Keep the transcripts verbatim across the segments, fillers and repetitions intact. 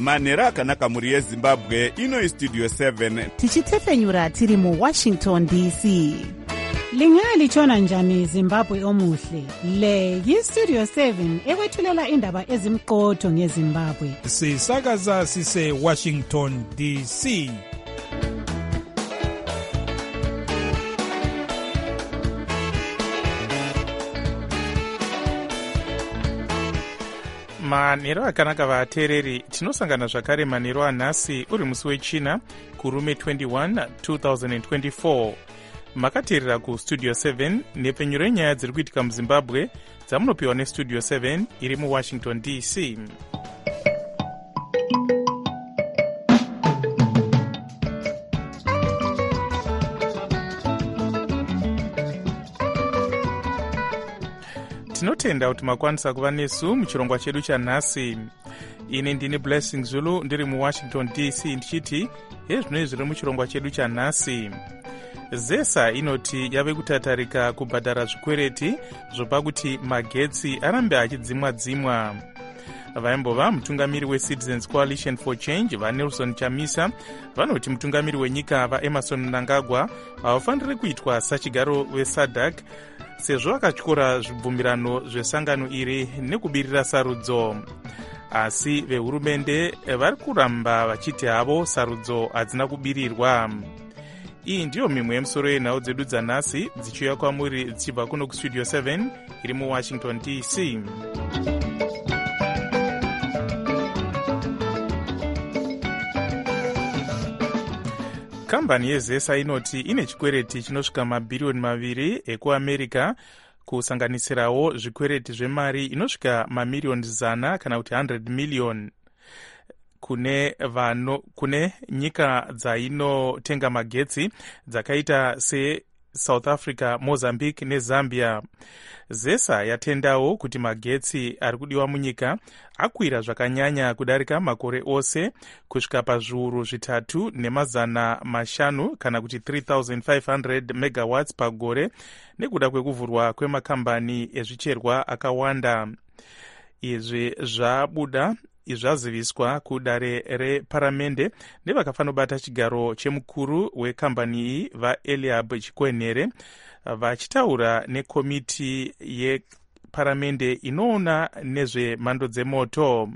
manhero akanaka mhuri yezimbabwe. Ino istudio seven tichitefenyura tiri muwashington D C. Lingalitshona njani Zimbabwe omuhle? Le yistudio seven ekwethulela indaba ezimqotho ngeZimbabwe. Sisakaza sise Washington D C. manhero akanaka vateereri, tinosangana zvakare manhero anhasi uri musi wechina kurume twenty-one two thousand twenty-four. Makateerera kustudio seven nepfenyuro yenyaya dziri kuitika muzimbabwe dzamunopiwa nestudio seven iri muwashington D C. tinotenda kuti makwanisa kuva nesu muchirongwa chedu chanhasi. Ini ndini Blessing Zulu ndiri muwashington D C ndichiti hezvinoi zviri muchirongwa chedu chanhasi. Zesa inoti yave kutatarika kubhadhara zvikwereti zvopa kuti magetsi arambe achidzimwa-dzimwa. Vaimbova mutungamiri weCitizens Coalition for Change vaNelson Chamisa vanoti mutungamiri wenyika vaEmerson Mnangagwa havafaniri kuitwa sachigaro veSADC sezvo akatyora zvibvumirano zvesangano iri nekubirira sarudzo. Asi vehurumende vari kuramba vachiti havo sarudzo hadzina kubirirwa. Iyi ndiyo mimwe yemusoro yenhau dzedu dzanhasi dzichiuya kwamuri dzichibva kuno kustudio seven iri muwashington D C. Kambani yeZesa inoti ine chikwereti chinosvika mabhiriyoni maviri ekuamerica, kusanganisirawo zvikwereti zvemari inosvika mamiriyoni zana kana kuti one hundred million kune vano kune nyika dzainotenga magetsi dzakaita se South Africa, Mozambique neZambia. Zesa yatendawo kuti magetsi ari kudiwa munyika akwira zvakanyanya kudarika makore ose kusvika pazviuru zvitatu nemazana mashanu kana kuti three thousand five hundred megawatts pagore nekuda kwekuvhurwa kwemakambani ezvicherwa akawanda. Izvi zvabuda izvaziviswa kudare reparamende nevakafanobata chigaro chemukuru wekambani iyi vaEliab Chikwenhere vachitaura nekomiti yeparamende inoona nezvemhando dzemoto.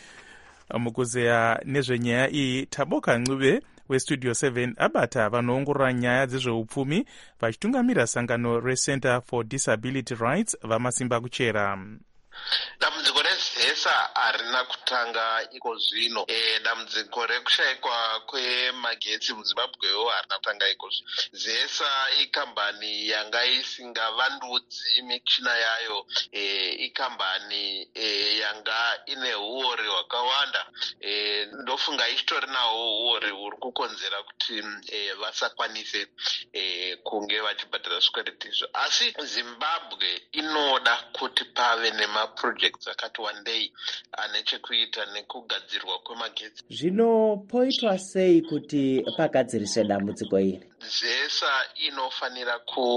Mukuzeya nezvenyaya iyi, Taboka Ncube westudio seven abata vanoongorora nyaya dzezveupfumi vachitungamira sangano reCenter for Disability Rights vamasimba kuchera. Dambudziko reZesa harina kutanga iko zvino. E, dambudziko rekushayikwa kwemagetsi muZimbabwewo harina kutanga iko zvino. Zesa ikambani yanga isingavandudzi michina yayo, e, ikambani e, yanga ine huori hwakawanda. E, ndofunga ichitori nawo huori huri kukonzera kuti e, vasakwanise e, kunge vachibhadhara zvikwereti izvo. Asi Zimbabwe inoda kuti pave nema projects akati wandei ane chekuita nekugadzirwa kwemagetsi. Zvino poitwa sei kuti pagadziriswe dambudziko iri? Zesa inofanira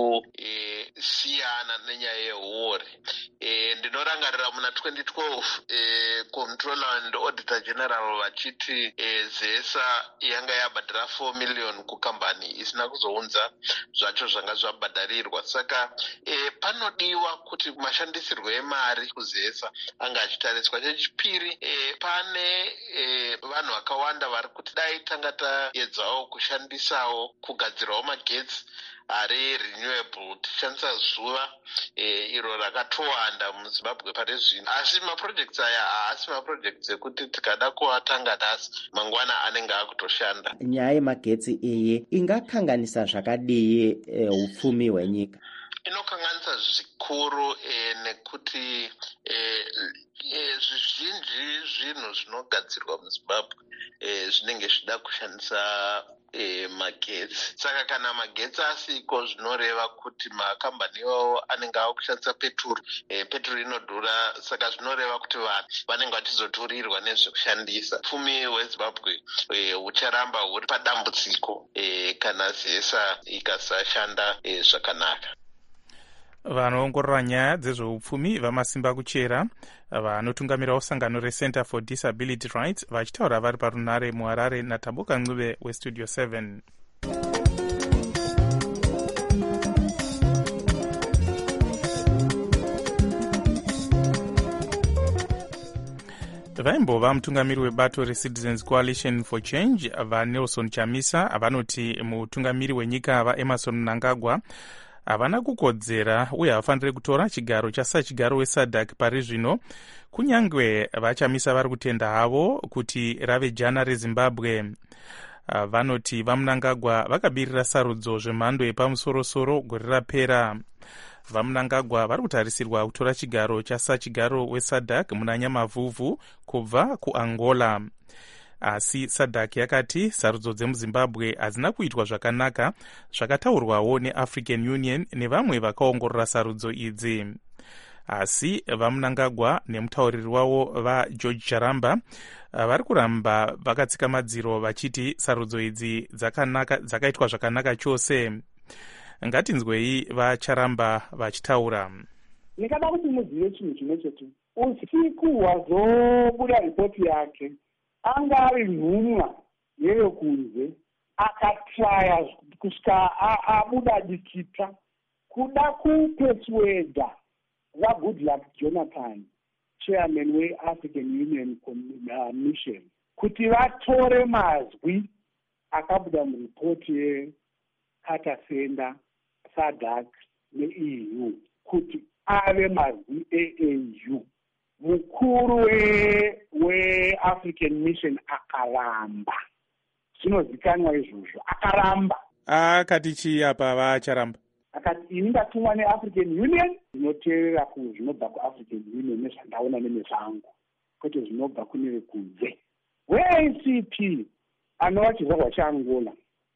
kusiyana e, nenyaya yehuori. E, ndinorangarira muna twenty twelve e, Comptroller and Auditor General vachiti e, Zesa yanga yabhadhara four million kukambani isina kuzounza zvacho zvanga zvabhadharirwa. Saka e, panodiwa kuti mashandisirwo emari kuZesa anga achitariswa. Chechipiri, e, pane e, vanhu vakawanda vari kuti dai tanga taedzawo kushandisawo kugadzirawo magetsi ari renewable tichishandisa zuva e, iro rakatowanda muZimbabwe pari zvino. Asi maprojects aya haasi maprojects ekuti tikada kuatanga nhasi mangwana anenge akutoshanda. Nyaya yemagetsi iyi ingakanganisa zvakadii e, upfumi hwenyika? Inokanganisa zvikuru e, nekuti e, e, zvizhinji zvinhu zvinogadzirwa muZimbabwe e, zvinenge zvida kushandisa e, magetsi. Saka kana magetsi asiko zvinoreva kuti makambani iwawo anenge akushandisa peturu. E, peturu inodhura, saka zvinoreva kuti vanhu vanenge vachizoturirwa nezvekushandisa. Upfumi hweZimbabwe e, hucharamba huri padambudziko e, kana Zesa ikasashanda e, zvakanaka. vanoongorora nyaya dzezveupfumi vamasimba kuchera vanotungamirawo sangano recenter for disability rights vachitaura vari parunare muharare natambuka ncube westudio seven. vaimbova mutungamiri webato recitizens coalition for change vanelson chamisa vanoti mutungamiri wenyika vaemerson mnangagwa havana kukodzera uye havafaniri kutora chigaro chasachigaro wesadc pari zvino, kunyange vachamisa vari kutenda havo kuti rave jana rezimbabwe. Vanoti vamunangagwa vakabirira sarudzo zvemhando yepamusorosoro gore rapera. Vamunangagwa vari kutarisirwa kutora chigaro chasachigaro wesadc muna Nyamavhuvhu kubva kuAngola. Asi sadc yakati sarudzo dzemuzimbabwe hadzina kuitwa zvakanaka, zvakataurwawo neAfrican Union nevamwe vakaongorora sarudzo idzi. Asi vamunangagwa nemutauriri wavo vaGeorge Charamba vari kuramba vakatsika madziro vachiti sarudzo idzi dzakanaka, dzakaitwa zvakanaka chose. Ngatinzwei vaCharamba vachitaura. Ndikada kuti muzive chinhu chimwe chete. Usiku hwazobuda ripoti yake anga ari nhumwa yeyokunze, akatraya kusvika abuda dikita kuda kupeswedha vaGoodluck Jonathan, chairman weAfrican Union Mission, kuti vatore mazwi akabuda muripoti yeCarter Center, SADC neE U kuti ave mazwi eA U. Mukuru weAfrican Mission akaramba. Zvinozikanwa izvozvo, akaramba. Akati chii apa vaCharamba? Akati ini ndatumwa neAfrican Union, zvinoteerera zvinobva kuAfrican Union nezvandaona nemezvangu, kwete zvinobva kune kunze. We-A C P anova chizvarwa chaAngola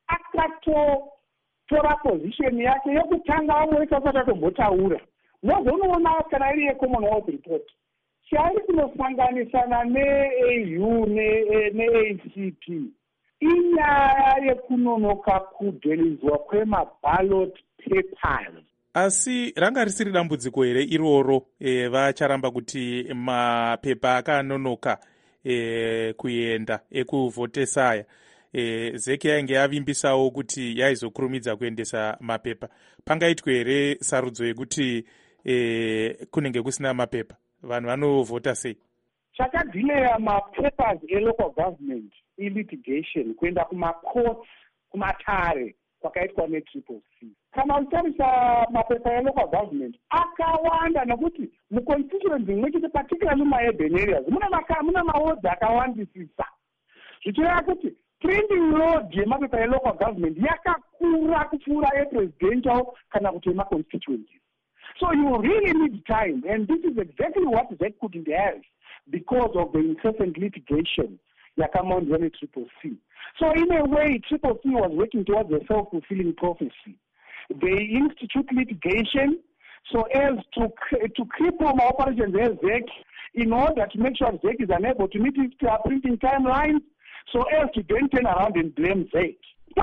akatotora position yake yokutanga vamwe vasati vatombotaura. Mozonoona kana iri yeCommonwealth report chairi kunosanganisana neA U neA C P inyaya yekunonoka kudhonedzwa kwemaballot papers. Asi ranga risiri dambudziko here iroro e, vaCharamba kuti mapepa akanonoka e, kuenda ekuvhotesa aya. E, zeki yainge yavimbisawo kuti yaizokurumidza kuendesa mapepa. Pangaitwe here sarudzo yekuti e, kunenge kusina mapepa, vanhu vanovhota sei? Chakadhileya mapapers elocal government ilitigation kuenda kumacourts, kumatare kwakaitwa netriple C. Kana utarisa mapepa elocal government akawanda nokuti muconstituency mwechete particularly muurban areas muna mawards akawandisisa. Zvichireva kuti printing load yemapepa elocal government yakakura kupfuura yepresidential kana kuti yemaconstituencies. So you really need time, and this is exactly what Z couldn't have because of the incessant litigation yakamounted on Triple C. So in a way, Triple C was working towards a self-fulfilling prophecy. They institute litigation so as to to cripple my operations as Z E C in order to make sure Z E C is unable to meet its uh, printing timelines, so as to then turn around and blame Z E C.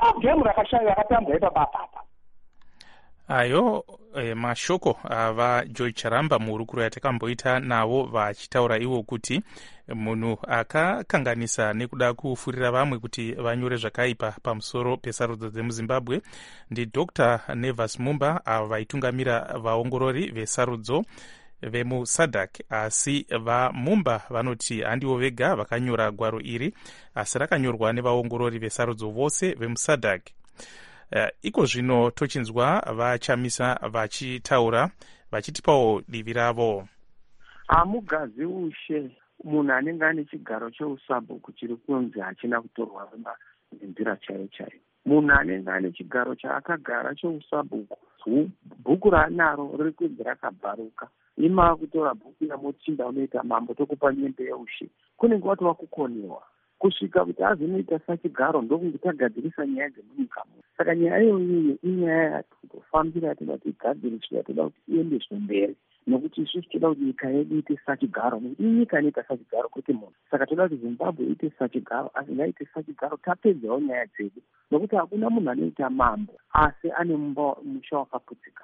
Ayo e, mashoko ava George Charamba muhurukuro yatakamboita navo vachitaura ivo kuti munhu akakanganisa nekuda kufurira vamwe kuti vanyore zvakaipa pamusoro pesarudzo dzemuzimbabwe ndi Doctor Nevas Mumba avo vaitungamira vaongorori vesarudzo vemusadc. Asi vaMumba vanoti handivo vega vakanyora gwaro iri, asi rakanyorwa nevaongorori vesarudzo vose vemusadc. Uh, iko zvino tochinzwa vaChamisa vachitaura vachitipawo divi ravo. Hamugazi ushe munhu anenge ane chigaro cheusabhuku chiri kunzi hachina kutorwa nenzira chaiyo chaiyo. Munhu anenge ane chigaro chaakagara cheusabhuku, bhuku raanaro riri kunzi rakabharuka, ima kutora bhuku yamotinda unoita mambo tokupa nyembe yeushe, kunenge watova kukonewa kusvika kuti azonoita sachigaro ndokunge tagadzirisa nyaya dzemunyika muno. Saka nyaya iyoyo inyaya yatotofambira toda kuti igadziriswe, toda kuti iende zvemberi, nokuti isusu toda kuti nyika yedu iite sachigaro, nokuti inyika inoita sachigaro kwete munhu. Saka toda kuti Zimbabwe iite sachigaro, asi ngaite sachigaro tapedzawo nyaya dzedu, nokuti hakuna munhu anoita mambo asi ane musha wakaputsika.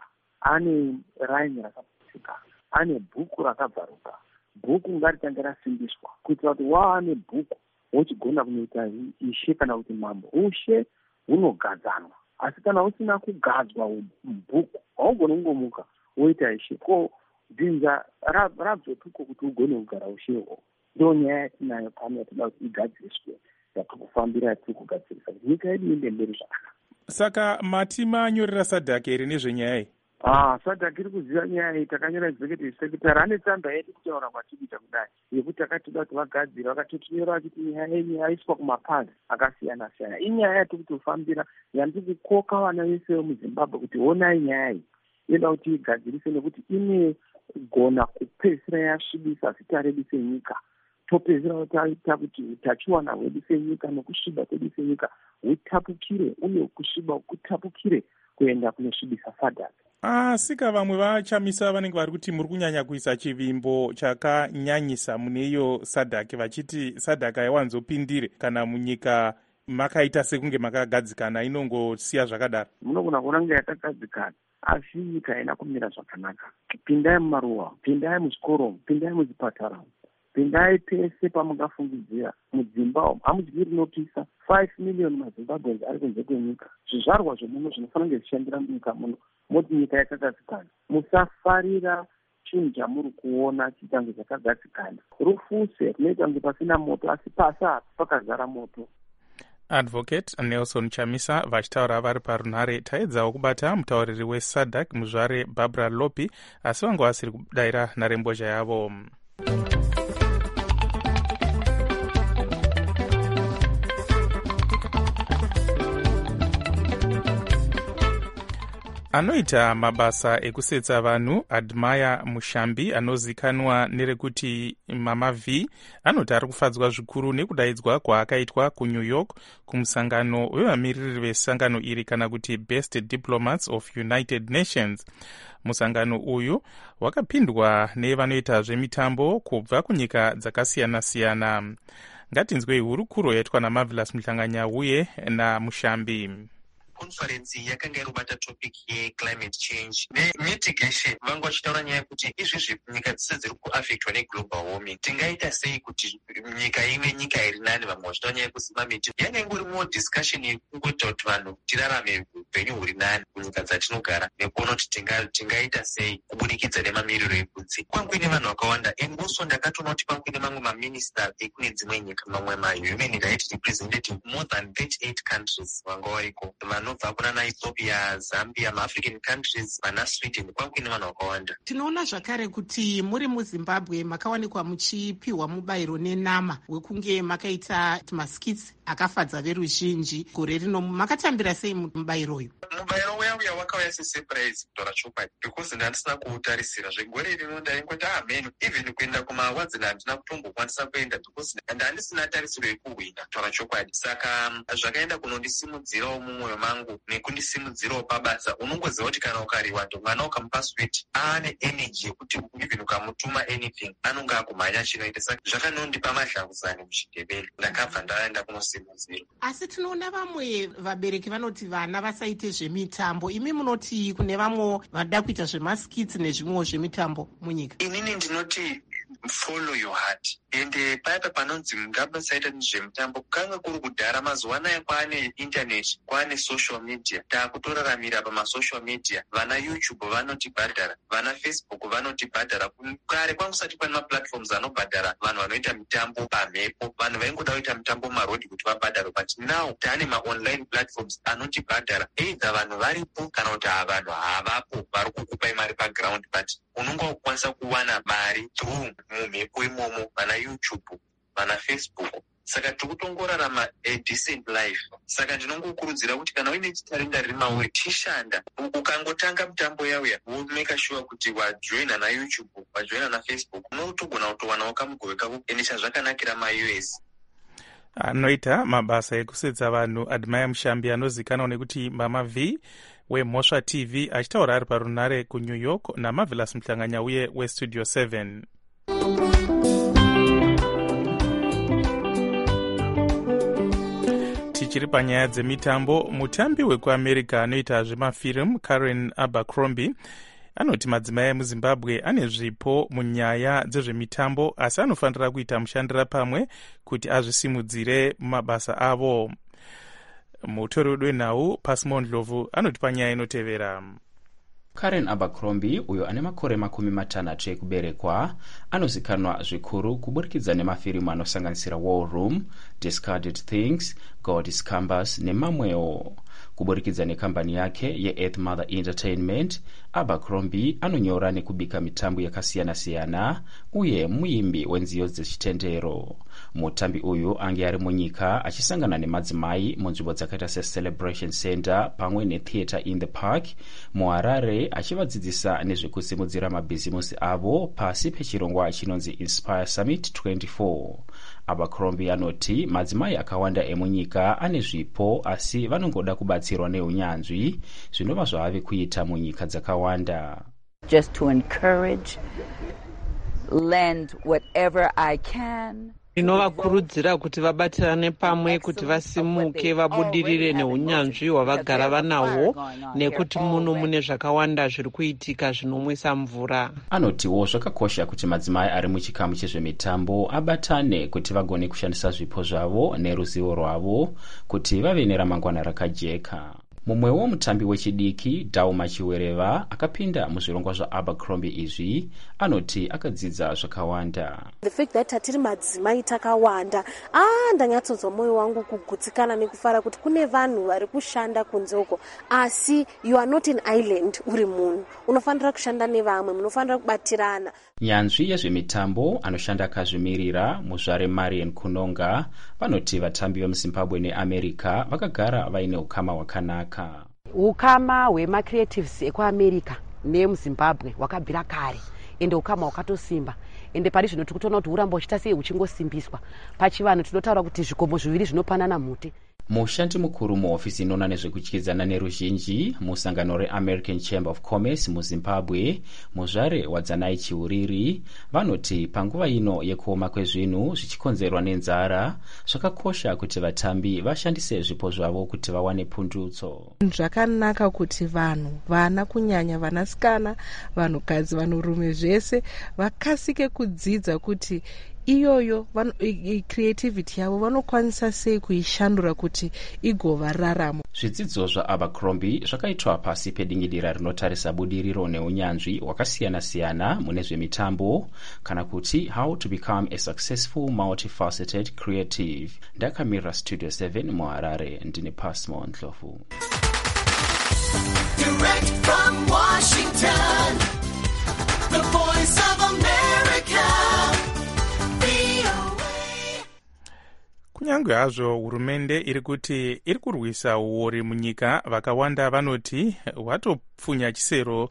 ane raini rakapfika, ane bhuku rakabvaruka. Bhuku ngaritange rasimbiswa kuitira kuti waane bhuku wochigona kunoita ishe kana kuti mambo. Ushe hunogadzanwa, asi kana usina kugadzwa bhuku haugoni kungomuka woita ishe. Ko dzinza rabzotuko kuti ugone kugara ushewo. Ndo nyaya yatinayo pano yatinoda kuti igadziriswe, yatikufambira yatiri kugadzirisa kuti nyika yedu iende mberi zvakanaka. Saka mati manyorera sadhaki here nezvenyaya iyi? Ah, sadhaki iri kuziva nyaya iyi. Takanyora executive secretary ane tsamba yedu kutaura kwatikuita kudai yekuti takatida kuti vagadzira, vakatotinyora vachiti nyaya yenyu yaiswa kumapazi akasiyana siyana. Inyaya yatiri kutofambira yandiri kukoka vana vese vemuZimbabwe kuti onai nyaya iyi inoda kuti igadzirise, nekuti ine gona kupedzisira yasvibisa zita redu senyika. Topedzisira taita kuti utachiwana hwedu senyika nokusviba kwedu senyika hutapukire, uye kusviba kutapukire kuenda kunosvibisa sadhaki. Asika vamwe vachamisa vanenge vari kuti muri kunyanya kuisa chivimbo chakanyanyisa mune iyo sadhaki, vachiti sadhaki haiwanzopindire kana munyika makaita sekunge makagadzikana, inongosiya zvakadaro. Munogona kuona kunge yatakagadzikana asi nyika haina kumira zvakanaka. Pindai mumaruwa, pindai muzvikoro, pindai muzvipatara, pindai pese pamungafungidzira. Mudzimba umu hamudyiri notisa five million maZimbabweans ari kunze kwenyika. Zvizvarwa zvemuno zvinofanira kunge zvishandira munyika muno. Moti nyika yakagadzikana, musafarira chinhu chamuri kuona chitange chakagadzikana. Rufuse runoita kunge pasina moto, asi pasa pakazara moto. Advocate Nelson Chamisa vachitaura vari parunhare. Taedzawo kubata mutauriri wesadhak muzvare Barbara Lopi, asi vanga vasiri kudayira nharembozha yavo. Anoita mabasa ekusetsa vanhu Admire Mushambi anozikanwa nerekuti Mama V anoti ari kufadzwa zvikuru nekudaidzwa kwaakaitwa kuNew York kumusangano wevamiriri vesangano iri kana kuti Best Diplomats of United Nations. Musangano uyu wakapindwa nevanoita zvemitambo kubva kunyika dzakasiyana-siyana. Ngatinzwei hurukuro yaitwa naMarvelous Mhlanganya uye naMushambi. Conference yakanga irubata topic ye-climate change ne-mitigation. Vanga vachitaura nyaya yekuti izvizvi nyika dzese dziri kuaffectwa ne-global warming. Tingaita sei kuti nyika ive nyika iri nani? Vamwe vachitaura nyaya yekusima miti. Yanenge uri more discussion yekungoita kuti vanhu tirarame upenyu huri nani kunyika dzatinogara, nekuona kuti tingaita sei kubudikidza nemamiriro ekudzi. Kwanguine vanhu vakawanda, engoso ndakatoona kuti kwanguine mamwe maminister ekune dzimwe nyika, mamwe ma-human rights representative more than thirty-eight countries vanga variko, vanobva kuna Ethiopia, Zambia, ma-African countries, vana Sweden, kwanguine vanhu vakawanda. Tinoona zvakare kuti muri muZimbabwe makawanikwa muchipiwa mubayiro nenama wekunge makaita maskits akafadza veruzhinji. Gore rino makatambira sei mubayiro uyu? Mubayiro uyauya wakauya sesurprise kutora chokwadi, because ndandisina kuutarisira. Zvegore rino ndaingoti amen, even kuenda kumawadzi handina kutombokwanisa kuenda because ndandisina tarisiro yekuhwina kutora chokwadi. Saka zvakaenda kunondisimudzirawo mumwoyo mangu nekundisimudzirawo pabasa. Unongoziva kuti kana ukariwa mwana ukamupa sweet aane energy yekuti even ukamutuma anything anonga akumhanya chinoita. Saka zvakanondipa mahlangudzani muchindebele, ndakabva ndaenda kunosimudzira. Asi tinoona vamwe vabereki vanoti vana vasaite zvemitambo. Imi munoti kune vamwe vada kuita zvemaskits nezvimwewo zvemitambo munyika? Inini ndinoti follow your heart. Ende paipa panonzi ngabasaita nezvemitambo kanga kuri kudhara. Mazuva anaya kwaane internet, kwaane social media, taakutoraramira pamasocial media. Vana YouTube vanotibhadhara, vana Facebook vanotibhadhara. Kare kwangusati pane maplatforms anobhadhara vanhu vanoita mitambo pamhepo. Vanhu vaingoda kuita mitambo mumarodhi kuti vabhadhare, but now taane ma-online platforms anotibhadhara. Either vanhu varipo kana kuti vanhu havapo vari kukupai mari paground, but unonga ukwanisa kuwana mari through mumhepo imomo, vana YouTube, vana Facebook. Saka tikutongorarama a decent life. Saka ndinongokurudzira kuti kana uine chitarinda riri mauri tishanda. Ukangotanga mitambo yauya womeka sure kuti wajoina na YouTube, wajoina na Facebook, unotogona kutowanawo kamugove kako. Ende chazvakanakira ma-U S anoita mabasa ekusetsa vanhu Admire Mushambi anozikanwa nekuti Mama V weMhosva T V achitaura ari parunhare kuNew York naMarvelous Mhlanganya uye weStudio seven. Tichiri panyaya dzemitambo, mutambi wekuamerica anoita zvemafilm Karen Abercrombie anoti madzimai emuzimbabwe ane zvipo munyaya dzezvemitambo asi anofanira kuita mushandira pamwe kuti azvisimudzire mumabasa avo. Mutori wedu wenhau Pasimon Ndlovu anoti panyaya inotevera. Karen Abercrombie, uyo ane makore makumi matanhatu ekuberekwa, anozikanwa zvikuru kuburikidza nemafirimu anosanganisira War Room, Discarded Things, God is Canvas nemamwewo. Kuburikidza nekambani yake yeEarth Mother Entertainment, Abercrombie anonyora nekubika mitambo yakasiyana-siyana uye muimbi wenziyo dzechitendero. Mutambi uyu ange ari munyika achisangana nemadzimai munzvimbo dzakaita seCelebration Center pamwe neTheatre in the Park muHarare achivadzidzisa nezvekusimudzira mabhizimusi avo pasi pechirongwa chinonzi Inspire Summit twenty-four. Abercrombie anoti madzimai akawanda emunyika ane zvipo asi vanongoda kubatsirwa neunyanzvi zvinova zvave kuita munyika dzakawanda. Just to encourage, lend whatever I can. Ndinovakurudzira kuti vabatirane pamwe kuti vasimuke vabudirire neunyanzvi hwavagara vanahwo nekuti muno mune zvakawanda zviri kuitika zvinomwisa mvura. Anotiwo zvakakosha kuti madzimai ari muchikamu chezvemitambo abatane kuti vagone kushandisa zvipo zvavo neruzivo rwavo kuti vave neramangwana rakajeka. Mumwewo mutambi wechidiki Dauma Chiwereva akapinda muzvirongwa zvaAbercrombie izvi anoti akadzidza zvakawanda. The fact that tatiri madzimai takawanda ah ndanyatsonzwa moyo wangu kugutsikana nekufara kuti kune vanhu vari kushanda kunzoko asi you are not an island uri munhu unofanira kushanda nevamwe munofanira kubatirana. Nyanzvi yezvemitambo anoshanda akazvimirira muzvare Marian Kunonga vanoti vatambi vemuZimbabwe neAmerica vakagara vaine ukama hwakanaka. Ukama hwemacreatives ekuAmerica nemuZimbabwe hwakabvira kare ende ukama hwakatosimba ende pari zvino tikutoona kuti uramba uchita sei uchingosimbiswa pachivanhu tinotaura kuti zvikombo zviviri zvinopanana muti. Mushandi mukuru muhofisi inoona nezvekutyidzana neruzhinji musangano reAmerican Chamber of Commerce muZimbabwe muzvare wadzanai Chiuriri vanoti panguva ino yekuoma kwezvinhu zvichikonzerwa nenzara zvakakosha kuti vatambi vashandise zvipo zvavo kuti vawane pundutso. Zvakanaka kuti vanhu vana kunyanya vanasikana vanhukadzi vanhurume zvese vakasike kudzidza kuti iyoyo creativity yavo vanokwanisa sei kuishandura kuti igova raramo. Zvidzidzo zvaAbercrombie zvakaitwa pasi pedingidira rinotarisa budiriro neunyanzvi hwakasiyana-siyana mune zvemitambo kana kuti how to become a successful multifaceted creative. Ndakamira Studio seven muHarare ndine Pasimon Ndlovu. Direct from Washington, the voice of America. Kunyange hazvo hurumende iri kuti iri kurwisa uori munyika, vakawanda vanoti watopfunya chisero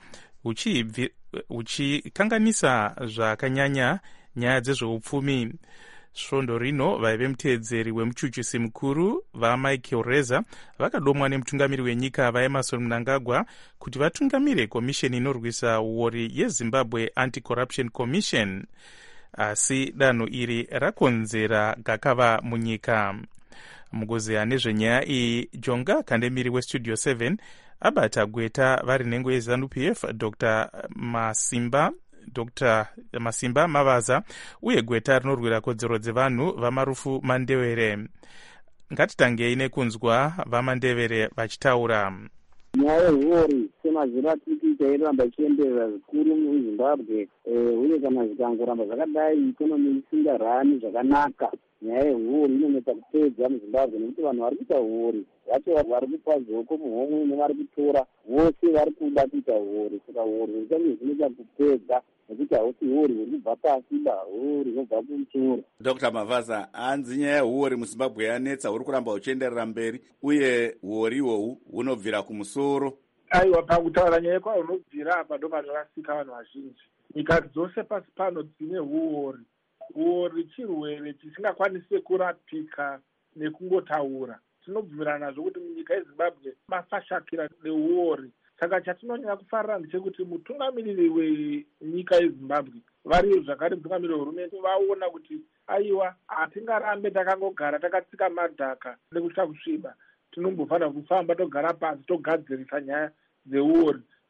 uchikanganisa zvakanyanya nyaya dzezveupfumi. Svondo rino vaive muteedzeri wemuchuchisi mukuru vaMichael Reza vakadomwa nemutungamiri wenyika vaEmerson Mnangagwa kuti vatungamire komisheni inorwisa uori yeZimbabwe Anti-Corruption Commission. Asi danho iri rakonzera gakava munyika. Mugozeya nezvenyaya iyi Jonga Kandemiri weStudio seven abata gweta vari nhengo yeZANU-P F Dr Masimba Dr Masimba Mavaza uye gweta rinorwira kodzero dzevanhu vaMarufu Mandewere. Ngatitangei nekunzwa vaMandewere vachitaura. Nyaya yehuori semazviratiki chairamba ichienderera zvikuru muZimbabwe uye kana zvikangoramba zvakadai ikonomi isingarani zvakanaka. Nyaya yehuori inonetsa kupedza muZimbabwe nekuti vanhu vari kuita huori vacho vari kupa zoko muhomwe nevari kutora vose vari kuda kuita huori. Saka huori zvichange zvinoita kupedza nekuti hausi huori huri kubva pasi ba huori hunobva kumusoro. Dr Mavaza, hanzi nyaya yehuori muZimbabwe yanetsa, huri kuramba huchienderera mberi uye huori ihwohu hunobvira kumusoro. Aiwa, pakutaura nyaya kwayo hunobvira apa ndo panokasika vanhu vazhinji. Nyika dzose pasi pano dzine huori. Huori chirwere chisingakwanisi kurapika nekungotaura. Tinobvumirana nazvo kuti munyika yeZimbabwe masashakira nehuori. Saka chatinonyanya kufarira ndechekuti mutungamiriri wenyika yeZimbabwe variyo zvakare mutungamiriri wehurumende vaona kuti aiwa hatingarambe takangogara takatsika madhaka nekusvika kusviba. Tinombofanira kufamba togara pasi togadzirisa nyaya dzehuori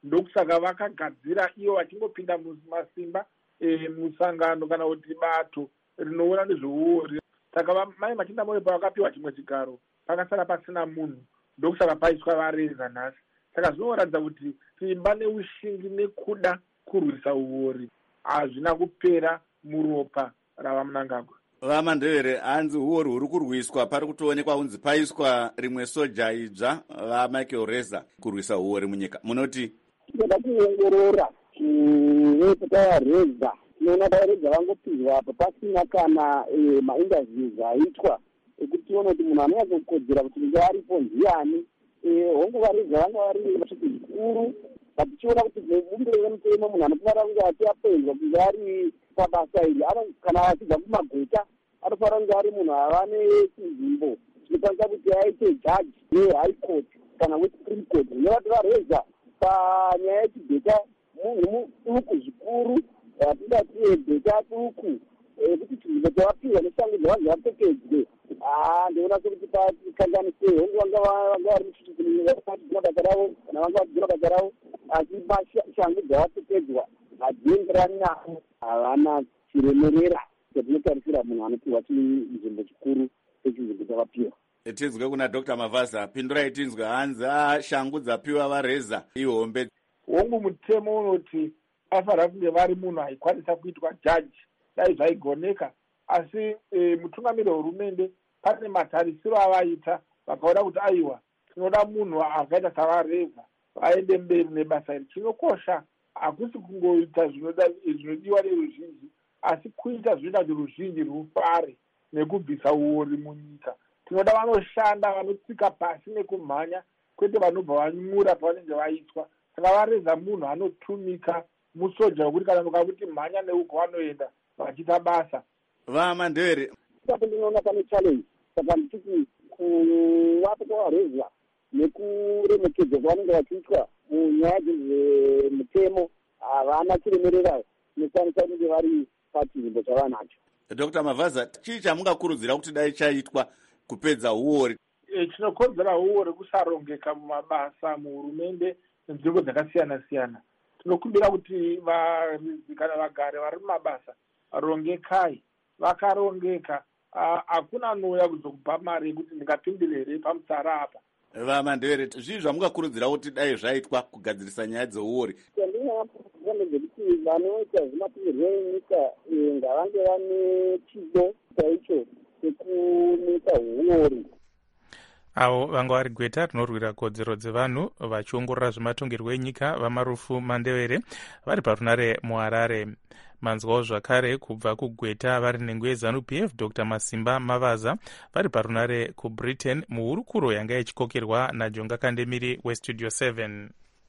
ndokusaka vakagadzira iyo vachingopinda mumasimba e, musangano kana kuti bato rinoona nezveuori. Saka mai machinda moyo pavakapiwa chimwe chigaro pakasara pasina munhu, ndokusaka paiswa vareza nhasi. Saka zvinoratidza kuti simba neushingi nekuda kurwisa uori hazvina kupera muropa ravamunangagwa. VaMandebere, hanzi uori huri kurwiswa pari kutoonekwa kunzi paiswa rimwe soja idzva vaMichael Reza kurwisa uori munyika. Munoti tinoda kuongorora chivepeta Reza, tinoona vaReza vangopinzwa apa pasina kana mainterviews aitwa ekuti tione kuti munhu anonyatsokodzera kuti nge aripo ndiani. Hongu vaReza vanga vari vasviki zvikuru, vatichiona kuti mumberi wemutemo munhu anofanira kunge achiapenzwa kunge ari pabasa iri kana achibva kumagweta anofanira kunge ari munhu ava nechinzvimbo chinokwanisa kuti aite jaji yehigh court kana wesupreme court. Zvinova kuti vaReza panyaya yechibheta munhu muduku zvikuru, hatingati bheta duku kuti chinzvimbo chavapiwa neshangu dzavange vapfekedzwe. Ndinoona sekuti pakanganisei hongu vanga vari muchichidzinoda basa ravo kana vanga vachigona basa ravo, asi shangu dzavapfekedzwa hadzienderani navo, havana chiremerera chatinotarisira munhu anopiwa chinzvimbo chikuru sechinzvimbo chavapiwa. Tinzwe kuna Doctor Mavaza, pindurai tinzwe. Hanzi a shangu dzapiwa vaReza ihombe. Hongu mutemo unoti afanira kunge vari munhu aikwanisa kuitwa jaji, dai zvaigoneka. Asi e, mutungamiri wehurumende pane matarisiro avaita vakaona kuti aiwa tinoda munhu akaita savaReza vaende mberi nebasa iri. Chinokosha hakusi kungoita zvinodiwa neruzhinji, asi kuita zvinoita kuti ruzhinji rufare nekubvisa uori munyika. Tinoda vanoshanda, vanotsika pasi nekumhanya, kwete vanobva vanyura pavanenge vaitwa. Saka vaReza munhu anotumika musoja wekuti kana mukakuti mhanya neuko vanoenda vachiita basa. VaMandebere, saka ndinoona pane challenge. Saka ndichiti kuvapo kwavaReza nekuremekedzwa kwavanenge vachiitwa munyaya dzezvemutemo havana chiremerera chinokwanisa kunge vari pachinzvimbo chavanacho. Doctor Mavaza, chii chamungakurudzira kuti dai chaitwa kupedza uori? E, chinokonzera uori kusarongeka mumabasa muhurumende nenzvimbo dzakasiyana siyana. Tinokumbira kuti varidzi kana vagari vari mumabasa rongekai. Vakarongeka hakuna nouya kuzokupa mari yekuti ndingapindire here pamutsara apa. VaMandebere, zvii zvamungakurudzira kuti dai zvaitwa kugadzirisa nyaya dzeuori? Ndezvekuti vanoita zvemapimirwo enyika ngavange vane chido chaicho chekunyika uori. Avo vanga vari gweta rinorwira kodzero dzevanhu vachiongorora zvematongerwo enyika vaMarufu Mandebere vari parunare muHarare. Manzwawo zvakare kubva kugweta vari nhengo yeZANU-P F Doctor Masimba Mavaza vari parunare kuBritain muhurukuro yanga ichikokerwa naJonga Kandemiri weStudio seven.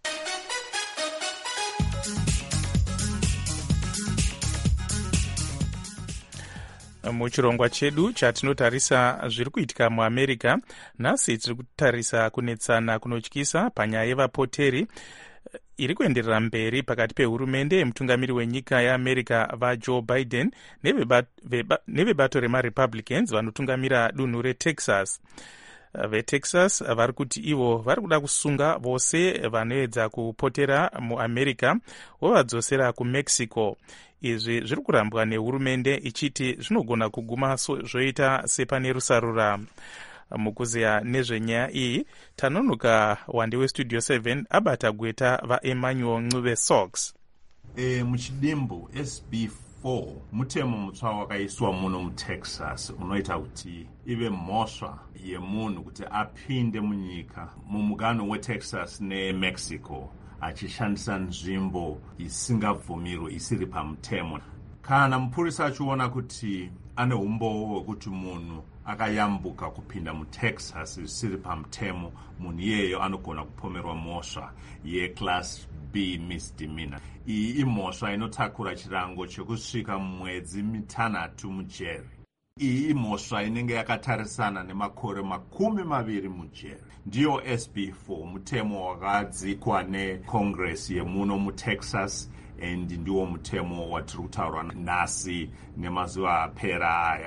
Muchirongwa chedu chatinotarisa zviri kuitika muAmerica, nhasi tiri kutarisa kunetsana kunotyisa panyaya yevapoteri iri kuenderera mberi pakati pehurumende yemutungamiri wenyika yeAmerica vaJoe Biden nevebato remaRepublicans vanotungamira dunhu reTexas. VeTexas vari kuti ivo vari kuda kusunga vose vanoedza kupotera muAmerica vovadzosera kuMexico. Izvi zviri kurambwa nehurumende ichiti zvinogona kuguma zvoita sepane rusarura. Mukuziya nezvenyaya iyi tanonoka wande weStudio seven abata gweta vaEmmanuel Ncube Sox. E, muchidimbu S B four mutemo mutsva wakaiswa muno muTexas unoita kuti ive mhosva yemunhu kuti apinde munyika mumugano weTexas neMexico achishandisa nzvimbo isingabvumirwi isiri pamutemo. Kana mupurisa achiona kuti ane umbowo hwekuti munhu akayambuka kupinda muTexas zvisiri pamutemo, munhu iyeyo anogona kupomerwa mhosva yeclass B misdemeanor. Iyi imhosva inotakura chirango chekusvika mwedzi mitanhatu mujeri. Iyi imhosva inenge yakatarisana nemakore makumi maviri mujeri. Ndiyo S B four mutemo wakadzikwa neCongress yemuno muTexas, and ndiwo mutemo watiri kutaura nhasi nemazuva apera aya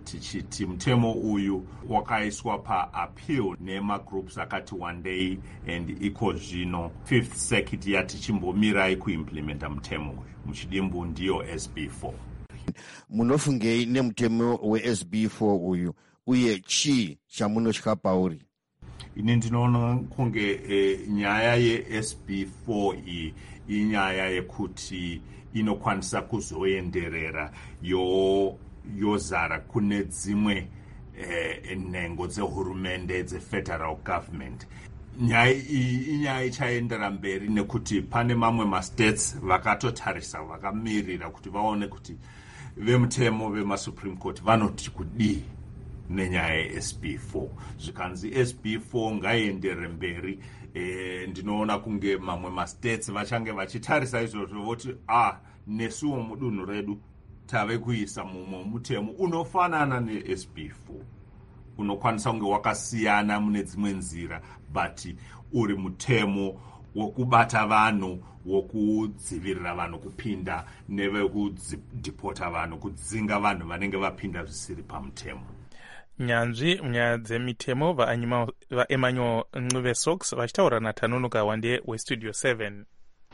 tichiti mutemo uyu wakaiswa paappeal nemagroups akati one day and iko zvino fifth circuit yati chimbomirai kuimplementa mutemo uyu muchidimbu ndiyo S B four. Munofungei nemutemo we-S B four uyu uye chii chamunotya pauri? Ini ndinoona kunge e, nyaya ye-S B four iyi inyaya yekuti inokwanisa kuzoenderera yo yozara kune dzimwe eh, nhengo dzehurumende dzefederal government. Nyaya iyi inyaya ichaendera mberi nekuti pane mamwe mastates vakatotarisa vakamirira kuti vaone kuti vemutemo vemasupreme court vanoti kudii nenyaya ye-S B four. Zvikanzi S B four ngaiendere mberi, e, ndinoona kunge mamwe mastates vachange vachitarisa izvozvo voti ah nesuwo mudunhu redu tave kuisa mumwe mutemo unofanana ne-S B four unokwanisa kunge wakasiyana mune dzimwe nzira but uri mutemo wokubata vanhu, wokudzivirira vanhu kupinda nevekudhipota vanhu, kudzinga vanhu vanenge vapinda zvisiri pamutemo. nyanzvi munyaya dzemitemo vaemmanuel ncube sox vachitaura naTanunuka Wande westudio seven.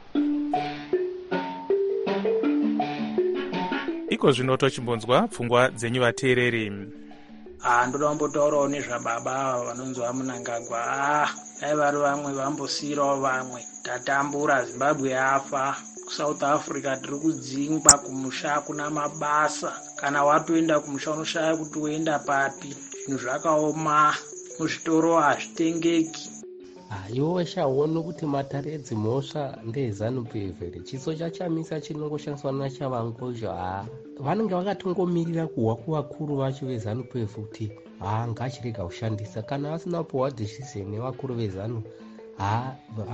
iko zvino tochimbonzwa pfungwa dzenyu vateereri. Ah, ndoda kumbotaurawo nezvababa vanonzi vaMunangagwa. Ah, dai vari vamwe vambosiyirawo vamwe. Tatambura, Zimbabwe yafa. South Africa tiri kudzingwa, kumusha kuna mabasa. Kana watoenda kumusha unoshaya kuti uenda papi. Zvinhu zvakaoma, muzvitoro hazvitengeki. Iwo shaona kuti matare edzimhosva ndeeZANU-P F here. Chiso chachamisa chinongoshandiswa naChavangozha. Ha vanenge vakatongomirira kuhwa kuvakuru vacho veZANU-P F kuti ha ngachirega kushandisa. Kana vasina kupuhwa decision nevakuru veZANU, ha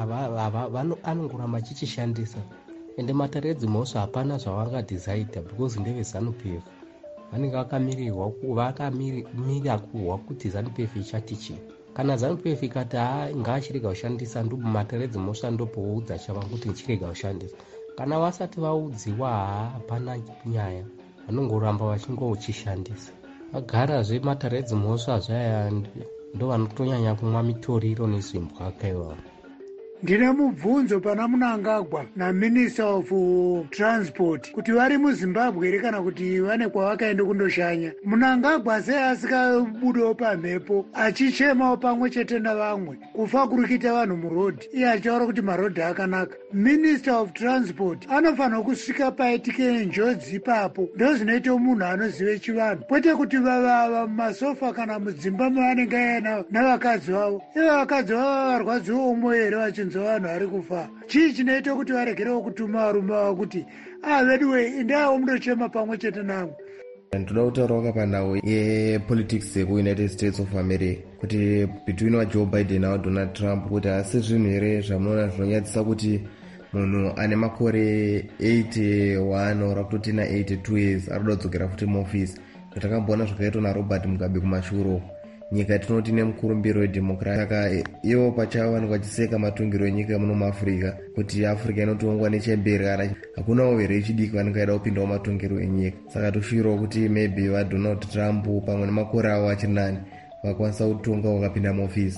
anongoramba chichishandisa. Ende matare edzimhosva hapana zvavangadhisaidha because ndeveZANU-P F. Vanenge vakamirirwa vakamirira kuhwa kuti ZANU-P F ichati chii. Kana ZANU-P F ikati ha ngachirega kushandisa ndipo matare edzimhosva ndopoudza Chavanga kuti chirega kushandisa. Kana vasati vaudziwa ha hapana nyaya, vanongoramba vachingochishandisa. Vagarazve matare edzimhosva zvaya ndo vanotonyanya kumwa mitoriro nezimbwa akaivawo. Ndine mubvunzo pana Munangagwa naMinister of Transport kuti vari muZimbabwe here kana kuti vane kwavakaenda kundoshanya. Munangagwa sei asikabudewo pamhepo achichemawo pamwe chete navamwe kufa kuri kuita vanhu murodhi, iye achitaura kuti marodhi akanaka. Minister of Transport anofanira kusvika paitike njodzi ipapo, ndo zvinoita munhu anozive chivanhu, kwete kuti vavava mumasofa kana mudzimba mavanenge aenda navakadzi vavo. Ivo vakadzi vavo varwadziwo umwe here vachinzwa vanhu vari kufa. Chii chinoita kuti varegerewo kutuma varume vavo kuti ah veduwe indawo mundochema pamwe chete namwe. Ndoda kutaurawo kapanhau yepolitics yekuunited states of america kuti between wajoe biden nawadonald trump kuti hasi zvinhu here zvamunoona zvinonyadzisa kuti munhu ane makore eighty-one ora kutoti na-eighty-two years ari kuda kudzokera futi muofisi. Zvatakambona zvakaitwa naRobert Mugabe kumashure. Nyika tinoti nemukurumbiro wedhemokrasi, saka ivo pachavo vanenge vachiseka matungiro enyika muno muAfrica kuti Africa inotongwa nechemberi kana hakunawo here ichidiki vanenge vaida kupindawo matungiro enyika. Saka toshuvirawo kuti maybe vaDonald Trump pamwe nemakore avo achiri nani vakwanisa kutonga vakapinda muofisi.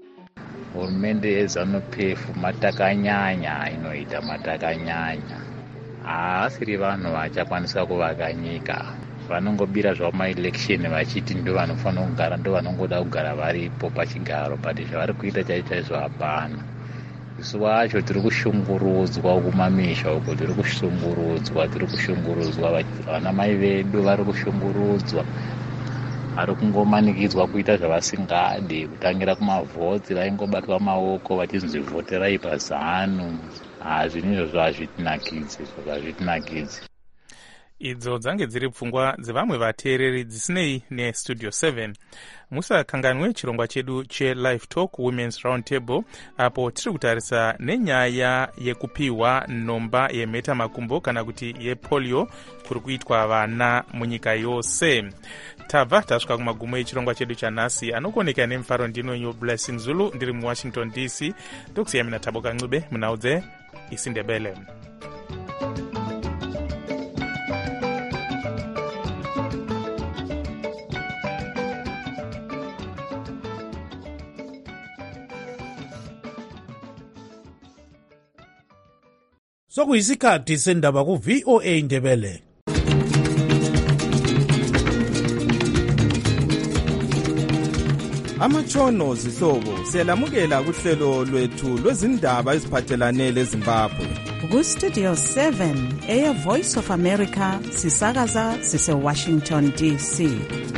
Hurumende yeZANU-P F matakanyanya inoita matakanyanya. Haasiri vanhu vachakwanisa kuvaka nyika. Vanongobira zvavo maelection vachiti ndo vanofanira kugara, ndo vanongoda kugara varipo pachigaro, but zvavari kuita chaicho chaizvo hapana. Isu vacho tiri kushungurudzwa kumamisha uko, tiri kushungurudzwa, tiri kushungurudzwa, vana mai vedu vari kushungurudzwa, vari kungomanikidzwa kuita zvavasingadi, kutangira kumavhotsi vaingobatwa maoko vachinzi vhoterai paZANU. Zvinhu izvozvo hazvitinakidzi, hazvitinakidzi. Idzo dzange dziri pfungwa dzevamwe vateereri dzisinei nestudio seven. Musakanganwe chirongwa chedu cheLive Talk Women's Roundtable, apo tiri kutarisa nenyaya yekupiwa nhomba yemheta makumbo kana kuti yepolio kuri kuitwa vana munyika yose. Tabva tasvika kumagumo echirongwa chedu chanhasi. Anokoneka nemufaro ndinonyu Blessing Zulu, ndiri muWashington D C. Ndokusiya mina Taboka Ncube munhau dzeIsindebele. sokuyisikhathi sendaba ku-V O A Ndebele. Amatshono zihlobo siyalamukela kuhlelo lwethu lwezindaba eziphathelane leZimbabwe. Ku-Studio seven eya Voice of America sisakaza sise-Washington D C.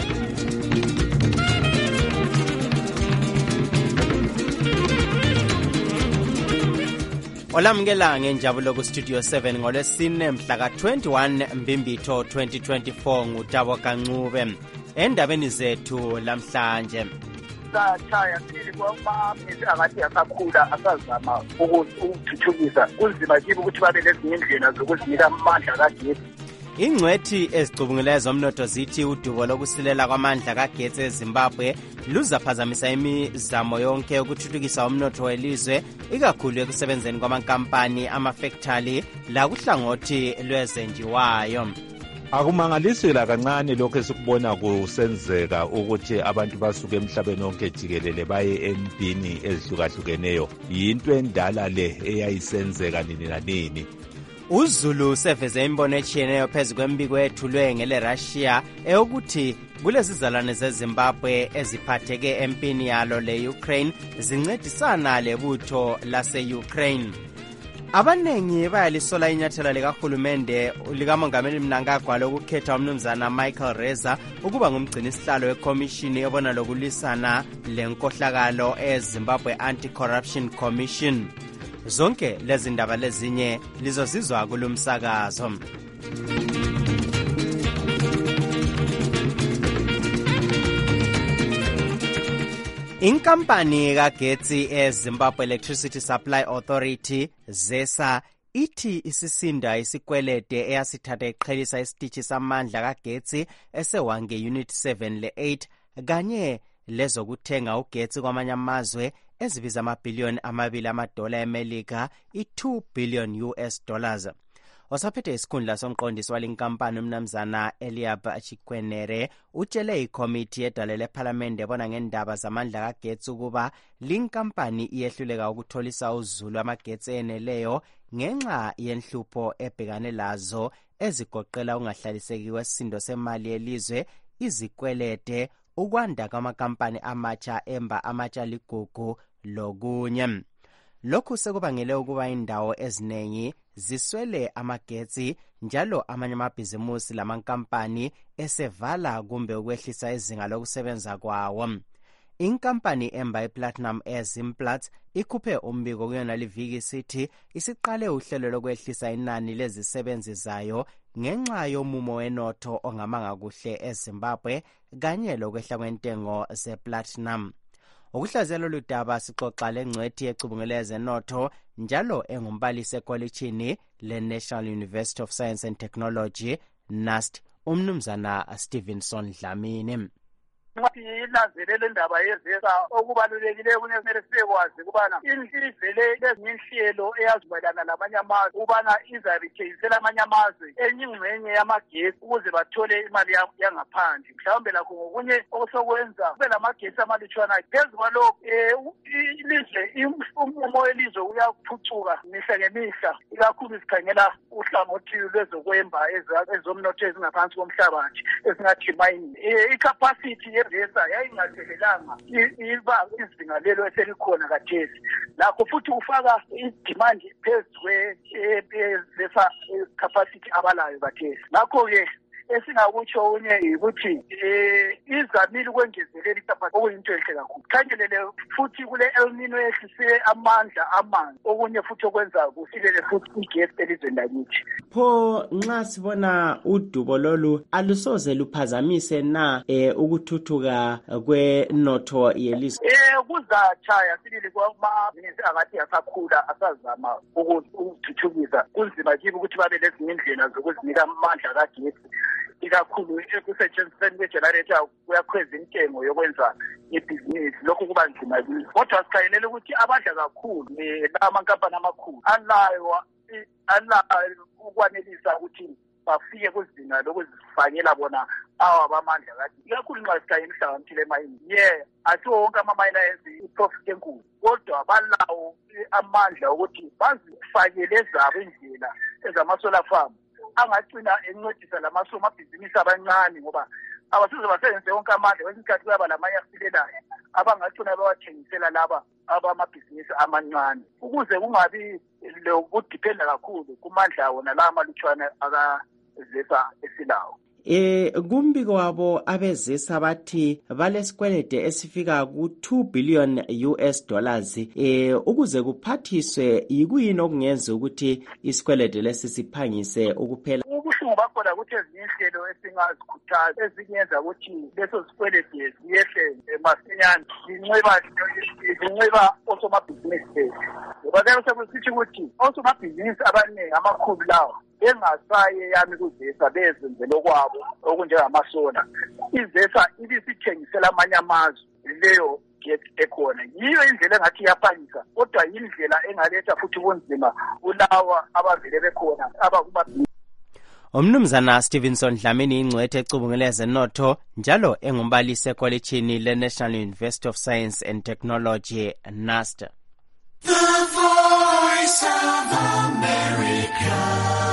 Olamukela ngenjabulo ku-Studio seven ngolwesine mhla ka-twenty-one Mbimbitho twenty twenty-four nguTabo Kancube. Endabeni zethu lamhlanje. Sathaya sili kwamamisi angathi asakhula asazama ukuthuthukisa kunzima kibo ukuthi babe lezinye indlela zokuzinika amandla kagesi. Ingcwethi ezicubungulayo zomnotho zithi udubo lokusilela kwamandla kagesi eZimbabwe luzaphazamisa imizamo yonke ukuthuthukisa umnotho welizwe ikakhulu ekusebenzeni kwamankampani amafactory la kuhlangothi lwezenjiwayo. Akumangalisela kancane lokho esikubona kusenzeka ukuthi abantu basuke emhlabeni wonke jikelele baye empini ezihlukahlukeneyo. Yinto endala le eyayisenzeka nini nanini. uZulu seveze imbono etshiyeneyo phezu kwembiko ethulwe ngele Russia eyokuthi kulezi zalwane zeZimbabwe eziphatheke empini yalo le-Ukraine zincedisana lebutho lase-Ukraine. Abanengi bayalisola inyathelo likahulumende likamongameli Mnangagwa lokukhetha umnumzana Michael Reza ukuba ngumgcinisihlalo wekomishini ebona lokulisana lenkohlakalo eZimbabwe Anti-Corruption Commission. Zonke lezi ndaba lezinye lizozizwa kulumsakazo. Inkampani kagetsi eZimbabwe Electricity Supply Authority ZESA ithi isisinda isikwelede eyasithatha iqhelisa isitishi samandla kagetsi esewange Unit seven le eight kanye lezokuthenga ugetsi kwamanye amazwe ezibiza amabhiliyoni amabili amadola eMelika i-two billion U S dollars. Osaphethe isikhundla somqondisi walinkampani umnumzana Eliab Chikwenere utshele ikomiti edale lephalamende ebona ngendaba zamandla kagetsi ukuba linkampani iyehluleka ukutholisa uzulu amagetsi eneleyo ngenxa yenhlupho ebhekane lazo ezigoqela ungahlaliseki kwesisindo semali yelizwe, izikwelede, ukwanda kwamakampani amatsha emba amatsha ligugu lokunye. Lokhu sekubangele ukuba indawo eziningi ziswele amagetsi njalo amanye amabhizimusi lamankampani esevala kumbe ukwehlisa izinga lokusebenza kwawo. Inkampani emba iPlatinum Air Zimplats ikhuphe umbiko kuyona liviki sithi isiqale uhlelo lokwehlisa inani lezisebenzi zayo ngenxa yomumo wenotho ongamanga kuhle eZimbabwe kanye lokwehla kwentengo zeplatinum. Ukuhlaziyelo ludaba sixoxa lengcwethi ecubungule zenotho njalo engumbalisi ekolitshini le-National University of Science and Technology NUST umnumzana Stevenson Dlamini. Ngathi ilanzelele indaba yezesa okubalulekileyo kunemele sibekwazi ukubana ivele lezinye inhlelo eyazimayelana lamanye amazwe ukubana izabithengisela amanye amazwe enye ingxenye yamagesi ukuze bathole imali yangaphandle. Mhlawumbe lakho ngokunye okusokwenza kube lamagesi amalutshwana. Phezu kwalokho ilizwe umumo welizwe uyaphucuka mihla ngemihla ikakhulu sikhangela uhlangothi lwezokwemba ezomnotho ezingaphansi komhlabathi esingathi mining. Icapacity yezesa yayingathelelanga iba izinga lelo eselikhona kathesi. Lakho futhi ufaka idemand phezu kwezesa capacity abalayo kathesi. Ngakho-ke esingakutsho unye ukuthi eh izamile ukwengezelela icapacity okuyinto enhle kakhulu. Khangelele futhi kule El Nino ehlise amandla amanzi okunye futhi okwenza kusilele futhi igesi elizweni lakithi. Pho nxa sibona udubo lolu alusoze luphazamise na eh ukuthuthuka kwenotho yelizwe. Eh kuzachaya sibili kwamabhizinisi angathi asakhula asazama ukuthuthukisa kunzima kibo ukuthi babe lezinye indlela zokuzinika amandla kagesi ikakhulu ekusetshenzisweni kwe-generator kuyakhweza intengo yokwenza ibhizinisi. Lokhu kuba nzima kibo kodwa sikhayelele ukuthi abadla kakhulu lamankampani amakhulu alayo alayo ukwanelisa ukuthi bafike kuzinga lokuzifakela bona awa bamandla kathi ikakhulu nxa sikhangela ihlanganiphile emayini ye asiwo wonke amamayini ayenza iprofit enkulu kodwa balawo amandla ukuthi bazifakele ezabo indlela ezama-solar farm angagcina encedisa lamasomabhizinisi abancane ngoba abasuze basebenzise wonke amandla kwesinye isikhathi kuyaba lamanye asilelayo abangagcina bewathengisela laba abamabhizinisi amancane ukuze kungabi lokudipenda kakhulu kumandla wona la amalutshwane akazesa esilawo. Eh kumbiko wabo abezisa bathi balesikwelede esifika ku two billion U S dollars eh ukuze kuphathiswe yikuyini okungenza ukuthi isikwelede lesi siphangise ukuphela. Ubuhlungu bakhona ukuthi ezinye inhlelo esingazikhuthaza ezingenza ukuthi leso sikwelede siyehle masinyane zinqeba zinqeba osomabhizinisi ngoba ke sekusithi ukuthi osomabhizinisi abaningi amakhulu lawo engasaye yami kuzesa bezenzela okwabo okunjengamasola izesa ibisithengisela amanye amazwe leyo ekhona yiyo indlela engathi iyaphangisa kodwa yindlela engaletha futhi ubunzima kulawa abavele bekhona abakuba. Umnumzana Stevenson Dlamini ingcwethe ecubungeleze notho njalo engumbalisi ekolejini le-National University of Science and Technology NUST. The Voice of America.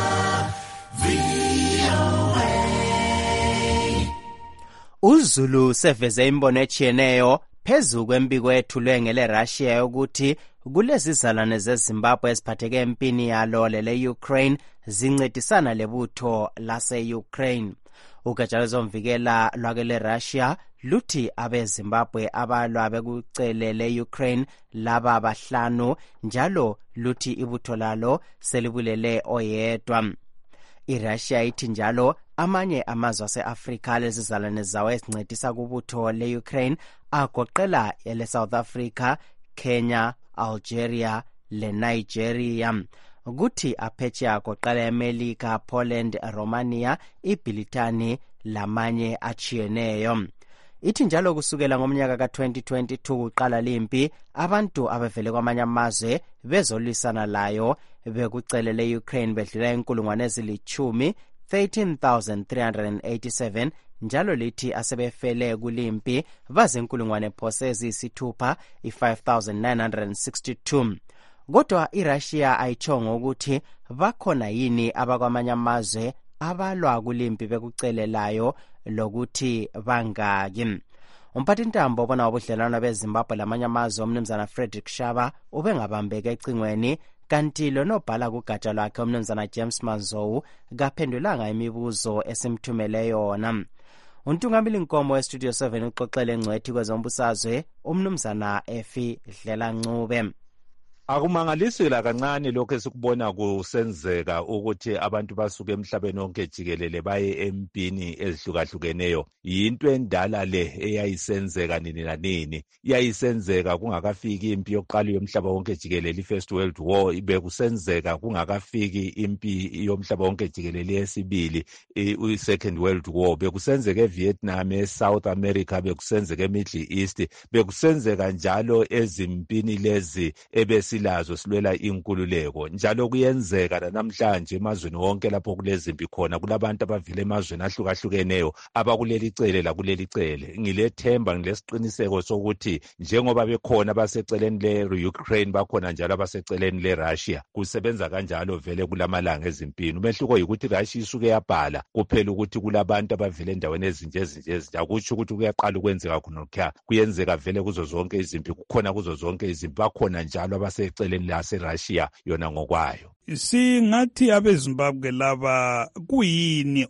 uZulu seveze imbono etshiyeneyo phezu kwembiko ethulwe ngele Russia yokuthi kulezizalwane zeZimbabwe eziphatheke empini yalo lele Ukraine zincedisana lebutho lase Ukraine. Ugatsha lwezomvikela lwakele Russia luthi abeZimbabwe abalwa bekucele le Ukraine laba abahlanu njalo luthi ibutho lalo selibulele oyedwa. iRussia ithi njalo amanye amazwe ase-Afrika lezizalwane zawo ezincedisa kubutho le-Ukraine agoqela ele South Africa, Kenya, Algeria le-Nigeria. Kuthi aphetsheya agoqela eMelika, Poland, Romania, iBritani lamanye achiyeneyo. Ithi njalo kusukela ngomnyaka ka twenty twenty-two kuqala limpi abantu abevele kwamanye amazwe bezolwisana layo bekucele le-Ukraine bedlula inkulungwane ezilichumi thirteen thousand three hundred eighty-seven njalo lithi asebefele kulimpi bazinkulungwane phose eziyisithupha i-five thousand nine hundred sixty-two. Kodwa iRussia ayitshongo ukuthi bakhona yini abakwamanye amazwe abalwa kulimpi bekucele layo lokuthi bangaki. Umphathintambo obona ubudlelwano beZimbabwe lamanye amazwe umnumzana Frederick Shaba ubengabambeke ecingweni kanti lonobhala kugatsha lwakhe umnumzana James Mazou kaphendulanga imibuzo esimthumele yona. Untungamili Nkomo weStudio seven uxoxele engcwethi kwezombusazwe umnumzana Efi Dlela Ncube. Akumangalisela kancane lokho esikubona kusenzeka ukuthi abantu basuke emhlabeni wonke jikelele baye empini ezihlukahlukeneyo. Yinto endala le eyayisenzeka nini na nini. Iyayisenzeka kungakafiki impi yokuqala yomhlaba wonke jikelele iFirst World War, ibe kusenzeka kungakafiki impi yomhlaba wonke jikelele yesibili iSecond World War. Bekusenzeka eVietnam, eSouth America, bekusenzeka eMiddle East, bekusenzeka njalo ezimpini lezi ebesi lazo silwela inkululeko. Njalo kuyenzeka namhlanje emazweni wonke lapho kulezimpi khona kulabantu abavile emazweni ahlukahlukeneyo abakuleli cele la kuleli cele. Ngilethemba ngilesiqiniseko sokuthi njengoba bekhona baseceleni le-Ukraine bakhona njalo abaseceleni le-Russia. Kusebenza kanjalo vele kulamalanga ezimpini. Umehluko yikuthi Russia isuke yabhala kuphela ukuthi kulabantu abavile endaweni ezinje ezinje ezinje. Akutsho ukuthi kuyaqala ukwenzeka khonokho. Kuyenzeka vele kuzo zonke izimpi, kukhona kuzo zonke izimpi, bakhona njalo abase eceleni lase-Russia yona ngokwayo. Singathi abeZimbabwe laba kuyini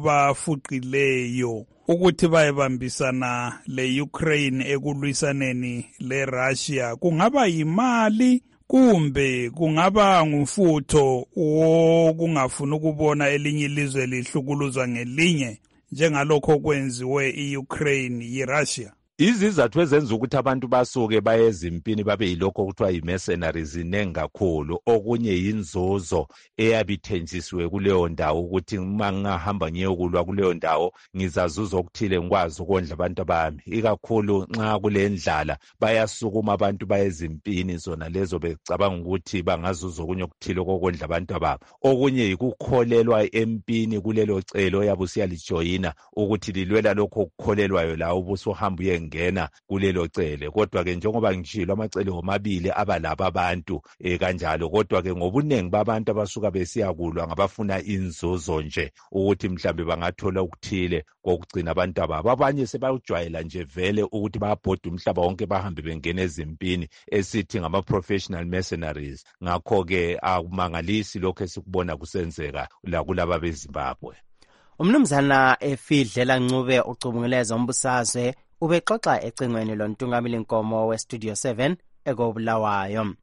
okubafuqileyo ukuthi bayebambisana le-Ukraine ekulwisaneni le-Russia? Kungaba yimali kumbe kungaba ngumfutho wokungafuna ukubona elinye ilizwe lihlukuluzwa ngelinye njengalokho kwenziwe i-Ukraine yi-Russia? izizathu ezenza ukuthi abantu basuke baye ezimpini babe yilokho okuthiwa yi-mercenary zinengi kakhulu. Okunye yinzuzo eyabithenjisiwe kuleyo ndawo ukuthi uma ngingahamba ngiyokulwa kuleyo ndawo ngizazuza okuthile ngikwazi ukondla abantu bami. Ikakhulu nxa kule ndlala bayasukuma abantu baye ezimpini zona lezo becabanga ukuthi bangazuza okunye okuthile okondla abantu babo. Okunye yikukholelwa empini kulelo celo yabe usiyalijoyina ukuthi lilwela lokho okukholelwayo la ubusuhamba uyengena kulelo cele. Kodwa ke njengoba ngishilo amacele omabili abalabo abantu eh kanjalo, kodwa ke ngobuningi babantu abasuka besiyakulwa ngabafuna inzuzo nje ukuthi mhlambe bangathola ukuthile kokugcina abantu ababo. Abanye sebayujwayela nje vele ukuthi bayabhoda umhlaba wonke bahambe bengena ezimpini esithi ngama professional mercenaries. Ngakho ke akumangalisi lokho esikubona kusenzeka la kulaba beZimbabwe. Umnumzana Efidlela Ncube ucubunguleza umbusazwe ubexoxa ecingweni lontungameli Nkomo we Studio seven ekobulawayo.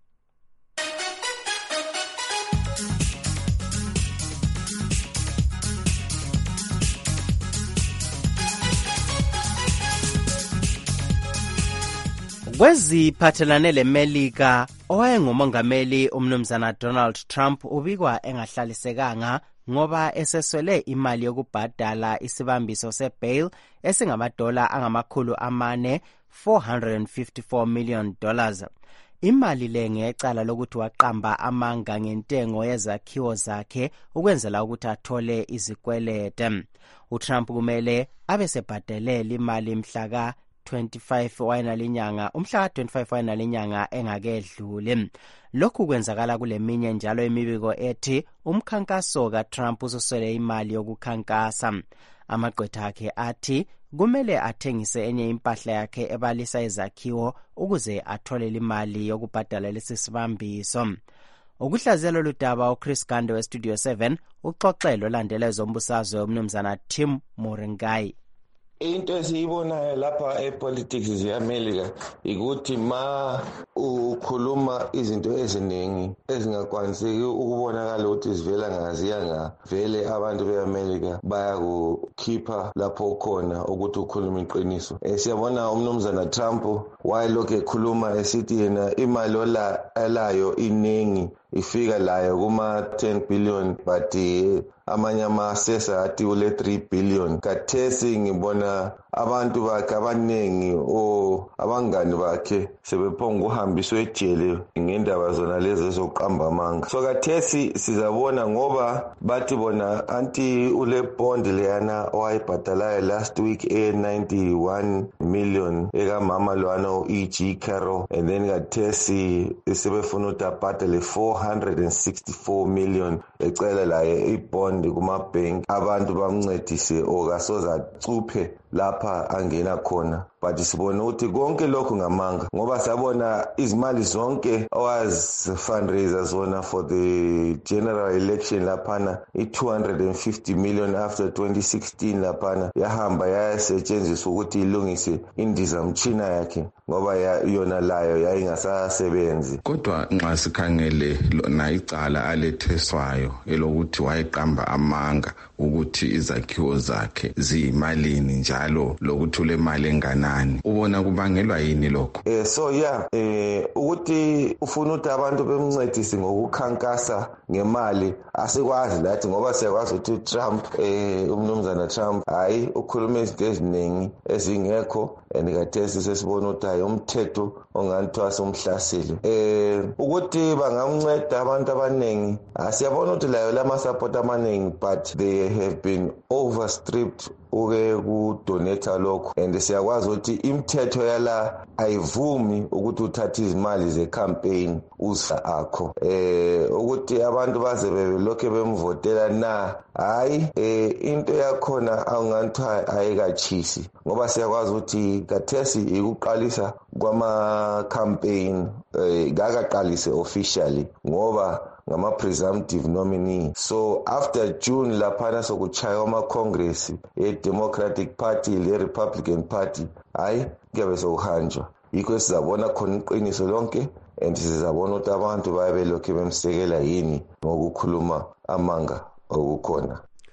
Kweziphathelane leMelika, owayengumongameli umnumzana Donald Trump ubikwa engahlalisekanga ngoba eseswele imali yokubhadala isibambiso sebail esingamadola angamakhulu amane four hundred fifty-four million dollars. Imali le ngecala lokuthi waqamba amanga ngentengo yezakhiwo zakhe ukwenzela ukuthi athole izikwelede. uTrump kumele abe sebhadelela imali mhlaka twenty-five wayinalinyanga umhla twenty-five wayinalinyanga engakedlule. Lokhu kwenzakala kuleminye njalo imibiko ethi umkhankaso kaTrump ususwele imali yokukhankasa. Amagqwetha akhe athi kumele athengise enye impahla yakhe ebalisa izakhiwo ukuze athole imali yokubhadala lesi sibambiso. Ukuhlaziyela ludaba uChris Gande we Studio seven uxoxelo olandela ezombusazwe umnumzana Tim Moringai. Into esiyibonayo lapha epolitics zeAmelika ukuthi ma ukhuluma izinto eziningi ezingakwaniseki ukubonakala ukuthi zivela ngaziya nga vele abantu beAmelika bayakukhipha lapho khona ukuthi ukhuluma iqiniso. Siyabona umnumzana Trump wayelokhu ekhuluma esithi yena imali ola elayo iningi ifika layo kuma ten billion but amanye amasesa athi ule three billion. Kathesi ngibona abantu bakhe abanengi o abangani bakhe sebephonga uhambiswe ejele ngendaba zona lezi ezoqamba amanga. So kathesi sizabona ngoba bathi bona anti ule bond leyana owayibhadalayo last week e ninety-one million eka mama lwana u E G Carroll, and then kathesi sebefuna ukuthi abhadale four hundred sixty-four million ecela laye ibond kuma bank abantu bamncedise okasoza cuphe lapha angena khona. But sibona ukuthi konke lokho ngamanga ngoba sabona izimali zonke owazi fundraiser zona for the general election laphana i two hundred fifty million after twenty sixteen laphana yahamba yasetshenziswa ukuthi ilungise indiza mchina yakhe ngoba yona layo yayingasasebenzi. Kodwa nxa sikhangele lona icala aletheswayo elokuthi wayeqamba amanga ukuthi izakhiwo zakhe ziyimalini njalo lokuthi ule mali enganani, ubona kubangelwa yini lokho? Eh so yeah eh ukuthi ufuna ukuthi abantu bemncedise ngokukhankasa ngemali asikwazi lathi ngoba siyakwazi ukuthi Trump eh umnumzana Trump hayi ukhuluma izinto eziningi ezingekho enikathesi sesibona ukuthi umthetho onganthwasa umhlaseli eh ukuthi bangamnceda abantu abaningi. Asiyabona ukuthi layo lama support amaningi but they have been overstripped uke kudonate lokho, and siyakwazi ukuthi imithetho yala ayivumi ukuthi uthathe izimali zecampaign usa akho eh ukuthi abantu baze bebelokhe bemvotela na hayi eh into yakhona awunganthwa ayikachisi ngoba siyakwazi ukuthi kathesi ikuqalisa kwama campaign eh ngakaqalise officially ngoba ngama presumptive nominee. So after June laphana sokuchaya ama Congress e Democratic Party le Republican Party hayi kuyabe sokuhanjwa. Yikho sizabona khona iqiniso lonke and sizabona ukuthi abantu bayabelokhe bemsekela yini ngokukhuluma amanga okukhona.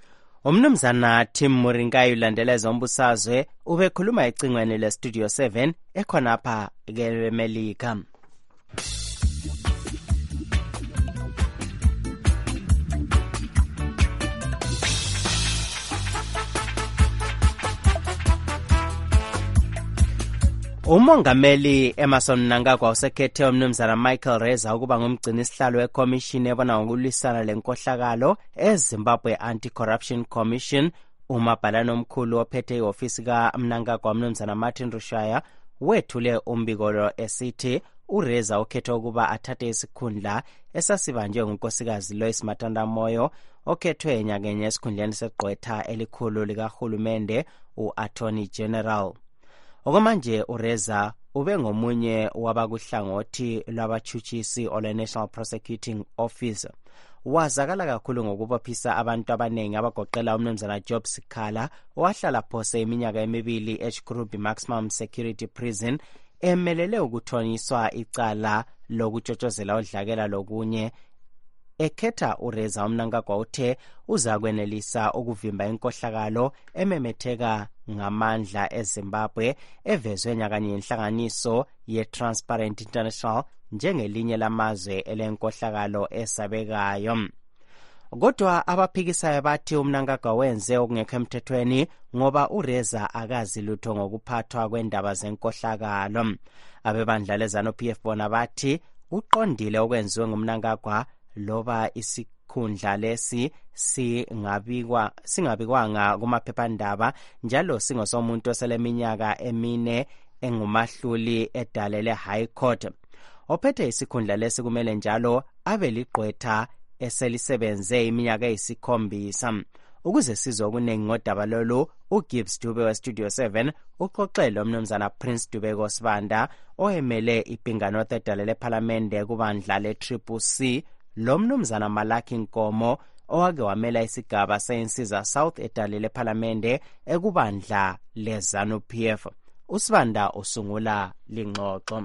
Umnumzana Tim Muringayi ulandeleza umbusazwe ubekhuluma ecingweni le Studio seven ekhonapha eMelika. Umongameli Emmerson Mnangagwa usekhethe umnumzana Michael Reza ukuba ngumgcini sihlalo weCommission ebona ngokulwisana lenkohlakalo eZimbabwe Anti-Corruption Commission. Umabhalane omkhulu ophethe iofisi kaMnangagwa umnumzana Martin Rushaya wethule umbiko esithi uReza ukhethe ukuba athathe isikhundla esasibanjwe ngunkosikazi Lois Matanda Moyo okhethwe enyakenye esikhundleni segqwetha elikhulu likahulumende u-Attorney General. Okwamanje uReza ube ngomunye wabakuhlangothi lwabachutshisi ole National Prosecuting Office. Wazakala kakhulu ngokubophisa abantu abanengi abagoqela umnumzana Job Sikhala owahlala phose iminyaka emibili eChikurubi Maximum Security Prison emelele ukuthoniswa icala lokutshotshozela udlakela lokunye. Ekhetha uReza uMnangagwa uthe uzakwenelisa ukuvimba inkohlakalo ememetheka ngamandla eZimbabwe evezwe nyakanye inhlanganiso ye-Transparent International njengelinye lamazwe elenkohlakalo esabekayo. Kodwa abaphikisayo bathi uMnangagwa wenze okungekho emthethweni ngoba uReza akazi lutho ngokuphathwa kwendaba zenkohlakalo. Abebandla leZANU-P F bona bathi uqondile okwenziwe nguMnangagwa loba isikhundla lesi singabikwa singabikwanga kumaphephandaba njalo singosomuntu oseleminyaka emine engumahluli edalele High Court. Ophethe isikhundla lesi kumele njalo abe ligqwetha eselisebenze iminyaka eyisikhombisa. Ukuze sizwe okuningi ngodaba lolu, uGibbs Dube weStudio seven uxoxele umnumzana Prince Dubeko Sibanda oyemele iPinga North edalele eParliamente kubandla le-Triple C, lo mnumzana Malaki Nkomo owake wamela isigaba seinsiza South edalele eParliamente ekubandla leZANU-P F. Usibanda usungula lingxoxo.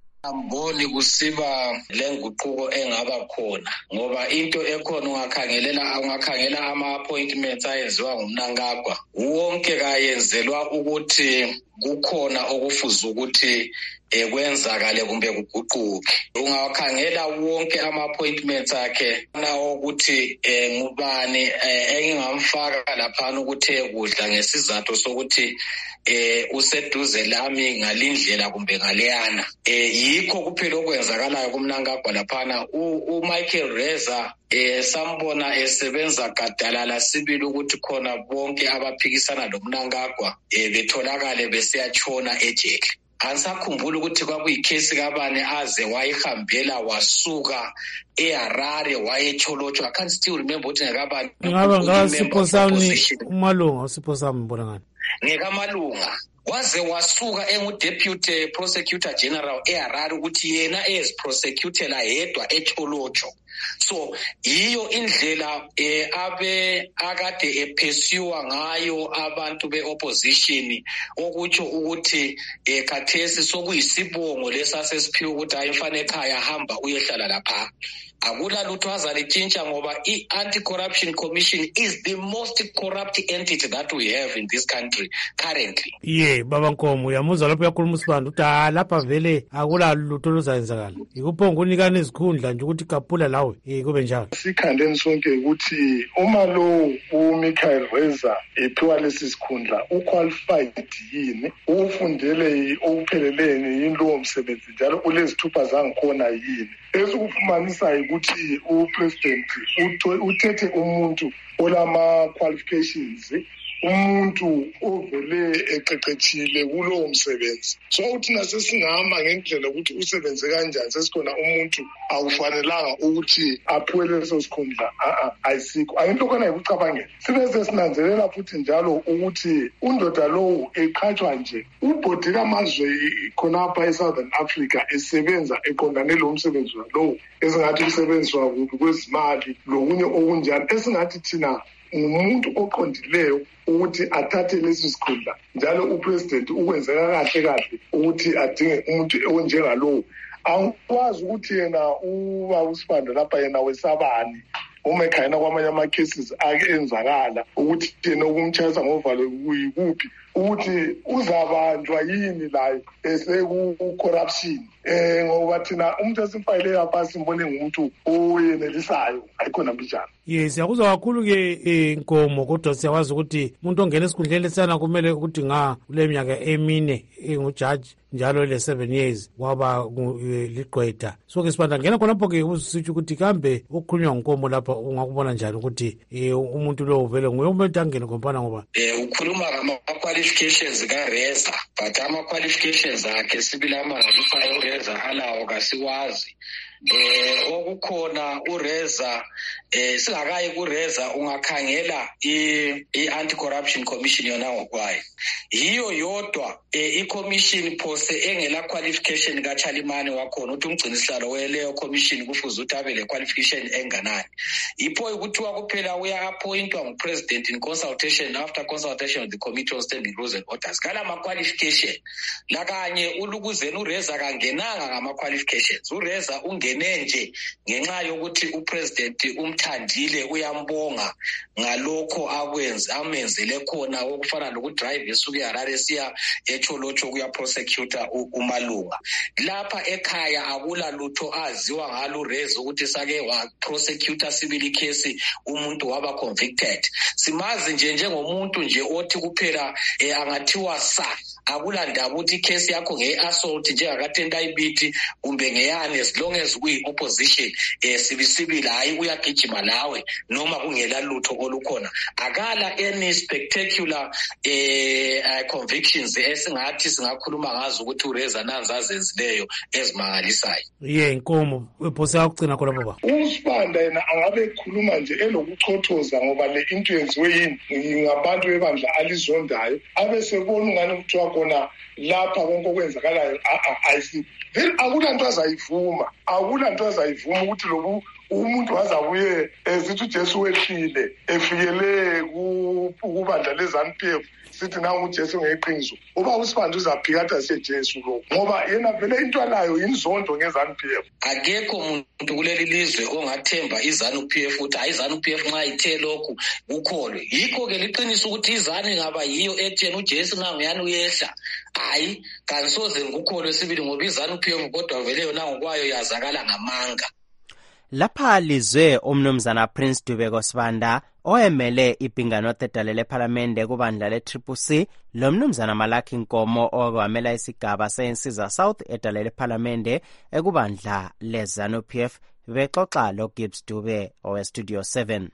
Amboni kusiba lenguquko engaba khona ngoba into ekhona ungakhangelela ungakhangela ama appointments ayenziwa nguMnangagwa wonke kayenzelwa ukuthi kukhona okufuza ukuthi ekwenzakale kumbe kuguquke. Ungakhangela wonke ama appointments akhe nawo ukuthi ngubani engingamfaka lapha ukuthi ekudla ngesizathu sokuthi eh useduze lami ngalindlela kumbe ngaleyana. Eh yikho kuphela okwenzakalayo kuMnangagwa laphana. uMichael Reza eh sambona esebenza gadalala sibili ukuthi khona bonke abaphikisana loMnangagwa eh betholakale besiyachona ejele. Ansakhumbula ukuthi kwakuyicase kabani aze wayihambela wasuka eHarare wayecholotsho. I can't still remember ukuthi ngakabani. Ngaba ngasiphosamni umalunga usiphosamni mbona ngani. Ngekamalunga waze wasuka engudeputy prosecutor general eHarare ukuthi yena as prosecutor la yedwa echolotsho. So yiyo indlela eh abe akade ephesiwa ngayo abantu beopposition okutsho ukuthi eh khathesi sokuyisibongo lesasesiphiwe ukuthi ayifane ekhaya hamba uyehlala lapha. Akula lutho azalitshintsha ngoba i-Anti-Corruption Commission is the most corrupt entity that we have in this country currently. Ye baba Nkomo uyamuzwa lapho yakhuluma uSibanda uthi ah lapha vele akula lutho luzayenzakala. Ikuphonga unikana izikhundla nje ukuthi kaphula lawe eh kube njalo. Sikhandeni sonke ukuthi uma lo uMichael Reza ephiwa lesi sikhundla uqualified yini, ufundele okupheleleni yini lo msebenzi njalo ulezithupha zangikhona yini. Esikufumanisa ukuthi upresident uthethe umuntu olama qualifications, umuntu ovele eqeqeshile kulowo msebenzi. So uthi nasesingahamba ngendlela ukuthi usebenze kanjani sesikhona umuntu awufanelanga ukuthi aphiwe leso sikhundla. a ayisikho ayinto khona ekucabangela. Sibese sinanzelela futhi njalo ukuthi undoda lowo eqhatshwa nje ubhodi kamazwe khonapha eSouthern Africa esebenza eqondane lo msebenzi lowo esingathi usebenziswa kuphi kwezimali lokunye okunjani esingathi thina umuntu oqondileyo ukuthi athathe lesi sikhundla njalo upresident ukwenzeka kahle kahle ukuthi adinge umuntu onjengalowo. Angikwazi ukuthi yena uba uSibanda lapha yena wesabani uma ekhayena kwamanye ama-cases ake enzakala ukuthi yena ukumtshayisa ngovalo kuyikuphi, ukuthi uzabanjwa yini la eseku-corruption. Eh ngoba thina umuntu esimfayile yapha simbone ngumuntu oyenelisayo, ayikho nambijana. Yes, siyakuzwa kakhulu-ke inkomo, kodwa siyakwazi ukuthi umuntu ongena esikhundleni sana kumele ukuthi nga kule minyaka emine engujaji njalo le seven years waba ligqwetha. So-ke sibanda ngena khonapho-ke usitsho ukuthi kambe ukukhulunywa nkomo lapha ungakubona njani ukuthi umuntu lo uvele nguye umuntu angene ngompana ngoba eh ukhuluma ngama-qualifications kaReza, but ama-qualifications akhe sibili amangalisayo uReza alawo kasiwazi. Eh okukhona uReza eh singakayi kuReza ungakhangela i-Anti-Corruption Commission yona ngokwayo. Yiyo yodwa i-commission pose engela qualification kaChalimane wakhona ukuthi umgcinisihlalo weleyo commission kufuze ukuthi abe le qualification enganani. Ipho ukuthiwa kuphela uya appointwa ngupresident in consultation after consultation with the Committee on Standing Rules and Orders. Kala ma-qualification lakanye ulukuzeni uReza kangenanga ngama-qualifications. uReza ungene nje ngenxa yokuthi upresident umthandile uyambonga ngalokho akwenze amenzele khona okufana nokudrive esuku eHarare siya eCholocho kuya prosecutor uMalunga. Lapha ekhaya akula lutho aziwa ngalo uReza ukuthi sake wa prosecutor civil case umuntu waba convicted. Simazi nje njengomuntu nje othi kuphela eh, angathiwa sa akula ndaba ukuthi case yakho nge-assault njengakatenda ibithi kumbe ngeyane as long as kuyi-opposition eh, sibisibili hayi uyagijima lawe noma kungela lutho olukhona. Akala any spectacular eh, uh, convictions esingathi singakhuluma ngazo ukuthi uReza nanzi azenzileyo ezimangalisayo. Ye inkomo ephose akucina khona baba. uSibanda yena angabe ekhuluma nje elokuchothoza ngoba le into yenziwe yini ngabantu bebandla alizondayo abe sebona ngani kuthiwa khona lapha konke okwenzakalayo ayisi then akulanto azayivuma akulanto azayivuma ukuthi loku umuntu wazabuye esithi uJesu wehlile efikele kubandla leZANU-P F sithi nangu uJesu ngeqiniso uba uSibanda uzaphikatha seJesu lo ngoba yena vele into alayo inzondo ngeZANU-P F. Akekho umuntu kuleli lizwe ongathemba iZANU-P F ukuthi hayi iZANU-P F nxa ithe lokhu ukholwe. Yikho ke liqiniso ukuthi iZANU ingaba yiyo ethena uJesu nganguyani uyehla hayi kansoze ngikholwe sibili ngoba iZANU-P F kodwa vele yona ngokwayo yazakala ngamanga. Lapha lizwe umnumzana Prince Dubeko Sibanda oyemele ibhingano edale lephalamende kubandla le-Triple C lo mnumzana Malaki Nkomo okwamela isigaba seNsiza South edale lephalamende ekubandla leZANU-P F bexoxa lo Gibbs Dube owe Studio seven.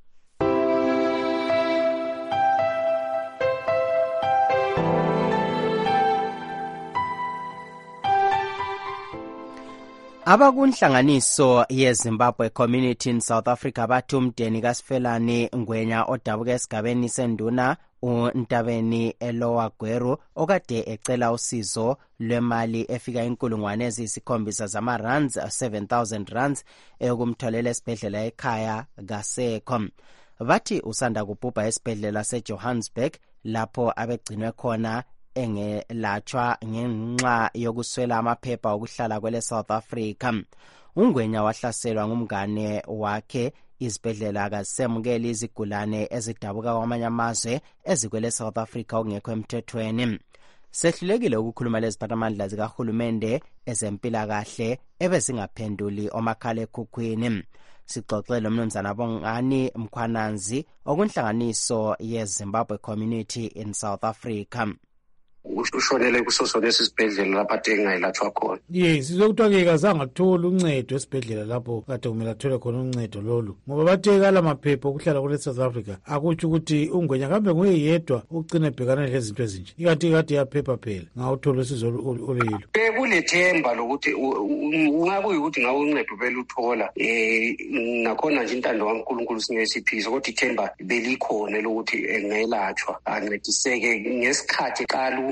Abakunhlanganiso yeZimbabwe Community in South Africa bathi umdeni kaSifelani Ngwenya odabuka esigabeni senduna uNtabeni eLower Gweru okade ecela usizo lwemali efika inkulungwane eziyisikhombisa zama-rands seven thousand rands eyokumtholela esibhedlela ekhaya kaSekhom. Bathi usanda kubhubha esibhedlela seJohannesburg lapho abegcinwe khona engelatshwa ngenxa yokuswela amaphepha okuhlala kwele South Africa. Ungwenya wahlaselwa ngumngane wakhe izibhedlela kasemukeli izigulane ezidabuka kwamanye amazwe ezikwele South Africa okungekho emthethweni. Sehlulekile ukukhuluma leziphathamandla zikahulumende ezempilakahle ebezingaphenduli omakhala ekhukhwini. Sixoxe lo mnumzana Bongani Mkhwananzi okunhlanganiso yeZimbabwe Community in South Africa. Ushonele kusosona esibhedlela lapha engayilatshwa khona. Yes, sizokuthiwa-ke kazange athola uncedo esibhedlela lapho kade kumele athole khona uncedo lolu ngoba bathekala amaphepha okuhlala kule South Africa akutsho ukuthi Ungwenya kambe nguye yedwa ugcina ebhekana lezinto ezinje ikathi kade yaphepha phela ngawuthola usizo oluyilo. Kulethemba lokuthi ungakuyikuthi ngawe uncedo beluthola eh nakhona nje intando kaNkulunkulu singesiphizo kodwa ithemba belikhona lokuthi engelatshwa ancediseke ngesikhathi qala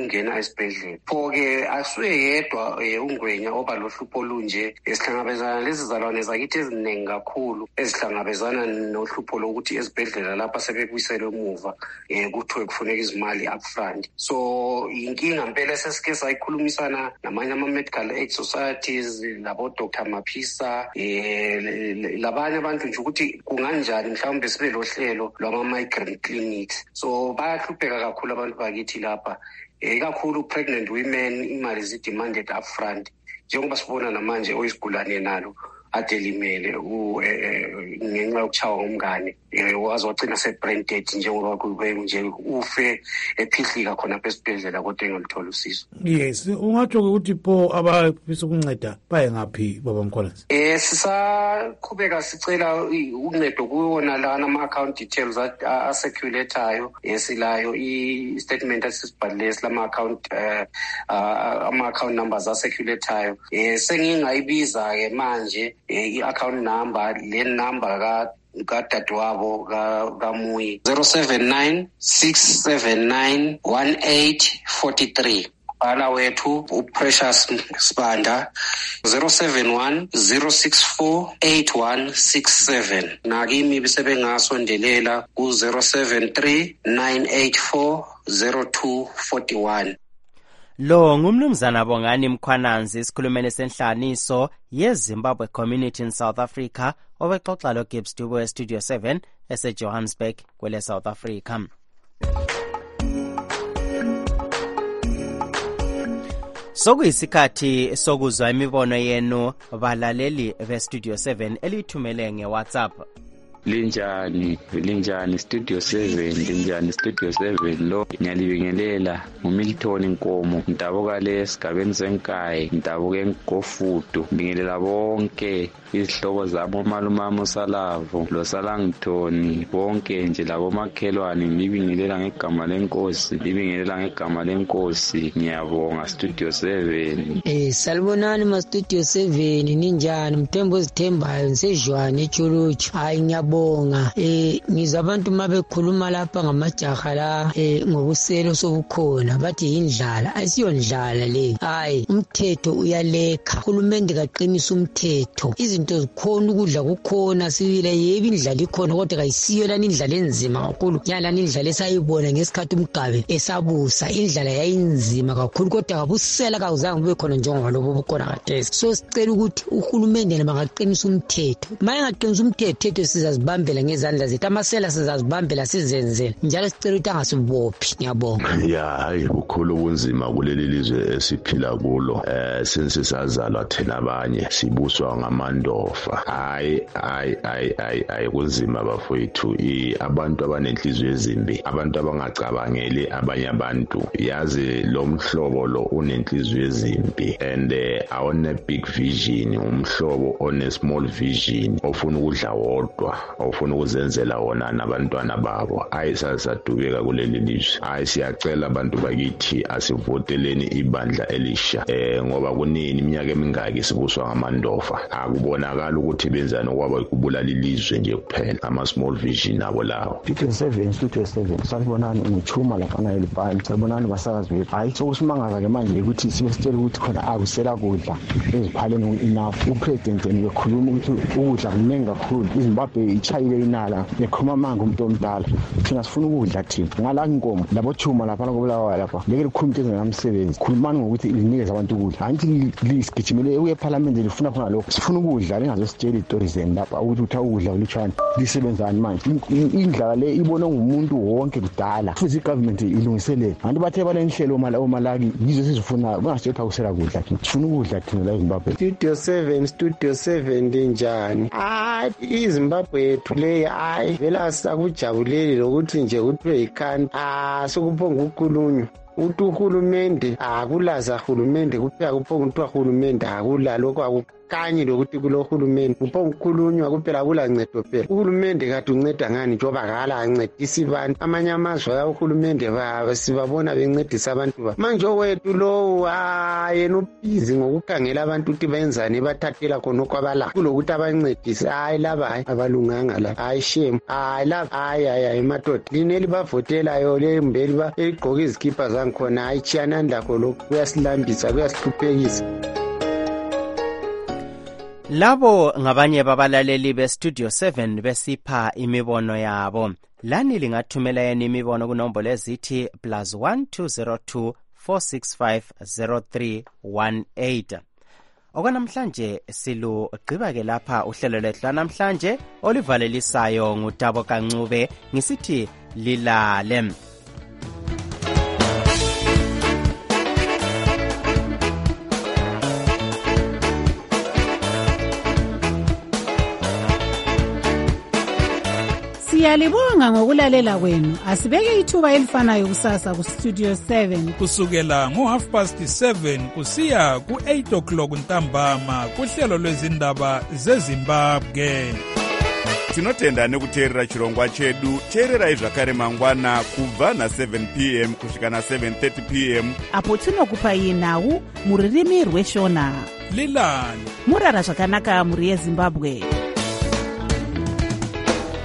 ukungena esibhedlela. Pho-ke asuyedwa um uNgwenya oba lohlupho olunje esihlangabezana lezi zalwane zakithi eziningi kakhulu ezihlangabezana nohlupho lokuthi esibhedlela lapha sebekuyiselwe emuva um kuthiwe kufuneka izimali upfront. So inkinga mpela esesike sayikhulumisana namanye ama-medical aid societies labo-Doctor Maphisa um labanye abantu nje ukuthi kunganjani mhlawumbe sibe lo hlelo lwama-migrant clinics. So bayahlupheka kakhulu abantu bakithi lapha, um kakhulu pregnant women imali zi-demanded upfront njengoba sibona namanje oyisigulane nalo ade limele ngenxa yokuchawa ngomngane waze wagcina se-brain dead njengoba kube nje ufe ephihlika khona pha esibhedlela kodwa engaluthola usizo. Yes, ungatsho ukuthi pho abafisa ukunceda baye ngaphi baba Mkhwanazi? Eh sisaqhubeka sicela uncedo kuwona lana ama-account details aseculateayo esilayo i-statement asisibhalile silama-account ama-account numbers aseculateayo. um sengingayibiza-ke manje i-account number le number ka kadadewabo kaMuyi zero seven nine six seven nine one eight four three. Bhala wethu uPrecious Sibanda zero seven one zero six four eight one six seven. Nakimi bisebengasondelela ku zero seven three nine eight four zero two four one. Lo ngumnumzana Bongani Mkhwananzi isikhulumeni senhlaniso yeZimbabwe Community in South Africa obexoxa lo Gibbs Dubo eStudio seven eseJohannesburg kwele South Africa. Sokuyisikhathi sokuzwa imibono yenu balaleli beStudio seven elithumele ngeWhatsApp. Linjani linjani Studio seven linjani Studio seven lo ngiyalibingelela uMilton Nkomo ndabuka lesigabeni senkayi ndabuka eNgofudu ngibingelela bonke izihlobo zabo umalumama uSalavo lo Salangithoni bonke nje labo makhelwane ngibingelela ngegama lenkosi ngibingelela ngegama lenkosi ngiyabonga Studio seven. Eh salibonani ma Studio seven ninjani Mthembu Zithembayo nsejwane eChuluchu hayi ngiyabonga. Eh ngizwa abantu mabekhuluma lapha ngamajaha la eh ngobuselo sobukhona bathi indlala ayisiyo ndlala le hayi umthetho uyalekha uhulumende kaqinisa umthetho izinto zikhona ukudla kukhona sibile yebo indlala ikhona kodwa kayisiyo lana indlala enzima kakhulu yalana indlala esayibona ngesikhathi umgabe esabusa indlala yayinzima kakhulu kodwa kabusela kawuzange kube khona njengoba lobo bukhona khathesi. So sicela ukuthi uhulumende nabangaqinisa umthetho maye ngaqinisa umthetho sizazi bambela ngezandla zethu amasela sizazibambela sizenzele njalo sicela ukuthi angasibophi. Ngiyabonga. Ya hayi kukhulu ubunzima kuleli lizwe esiphila kulo eh since sazalwa thina abanye sibuswa ngamandofa hayi hayi hayi hayi hayi kunzima bafowethu abantu abanenhliziyo ezimbi abantu abangacabangeli abanye abantu yazi lo mhlobo lo unenhliziyo ezimbi and awone big vision umhlobo one small vision ofuna ukudla wodwa ofuna ukuzenzela wona nabantwana babo ayisasadubeka kuleli lizwe. Hayi siyacela abantu bakithi asivoteleni ibandla elisha eh ngoba kunini iminyaka emingaki sibuswa ngamandofa akubonakala ukuthi benzani okwaba ukubulala ilizwe nje kuphela ama small vision nabo lawo. Studio seven Studio seven sanibonani ngithuma lapha na elibhani sanibonani basakazi wethu hayi sokusimangaza ke manje ukuthi sibe sitshela ukuthi khona akusela kudla eziphaleni enough upresident ngikhuluma ukuthi ukudla kuningi kakhulu iZimbabwe ichayile inala nekhoma manga umuntu omdala thina sifuna ukudla thina ngala inkomo labo thuma lapha ngobulawa lapha leke likhulumile ngamsebenzi khulumani ngokuthi linikeza abantu ukudla anti lisigijimele uye eParliament lifuna khona lokho sifuna ukudla lengazo sitshela istory zenu lapha ukuthi utha ukudla oluchana lisebenzani manje indlala le ibona ngumuntu wonke kudala futhi igovernment ilungisele abantu bathe balenhlelo mala omalaki yizo sizifuna bangasithetha kusela kudla sifuna ukudla thina la eZimbabwe. Studio seven Studio seven linjani ah iZimbabwe yethu le hayi vela sakujabuleli lokuthi nje kuthiwe ikhani ah sokuphonga ukhulunywa uthi uhulumende akulaza hulumende kuphela kuphonga ukuthi uhulumende akula lokho abakanyi lokuthi kulohulumende kuphongukhulunywa kuphela kulancedo phela. Uhulumende kathi unceda ngani njengoba kala ancedisi bantu. Amanye amazwe uhulumende sibabona bencedisa abantu ba. Manje owethu lowo yena ubhizi ngokukhangela abantu ukuthi benzani bathathela khonokho abala kulokuthi abancedise. Hayi laba hayi abalunganga la. Hayi shame. Hayi laba hayi hayi madoda. Lineli bavotelayo le mbeli ba egqoka izikipa zangikhona hayi chiyana ndakho lokho kuyasilambisa kuyasihluphekisa. Labo ngabanye babalaleli be-Studio seven besipha imibono yabo. Lani lingathumela yena imibono kunombolo ezithi plus one two zero two four six five zero three one eight. Okwanamhlanje silugqiba-ke lapha uhlelo lwethu lwanamhlanje olivalelisayo ngutabo kancube ngisithi lilale. Siyalibonga ngokulalela kwenu. Asibeke ithuba elifanayo kusasa ku Studio seven kusukela ngo half past seven kusiya ku eight o'clock ntambama kuhlelo lwezindaba zeZimbabwe. Tinotenda nekuteerera chirongwa chedu. Teererai zvakare mangwana kubva na seven p m kusvika na seven thirty p m apo tinokupai nhau muririmi rweshona. Lilani murara zvakanaka muri yeZimbabwe.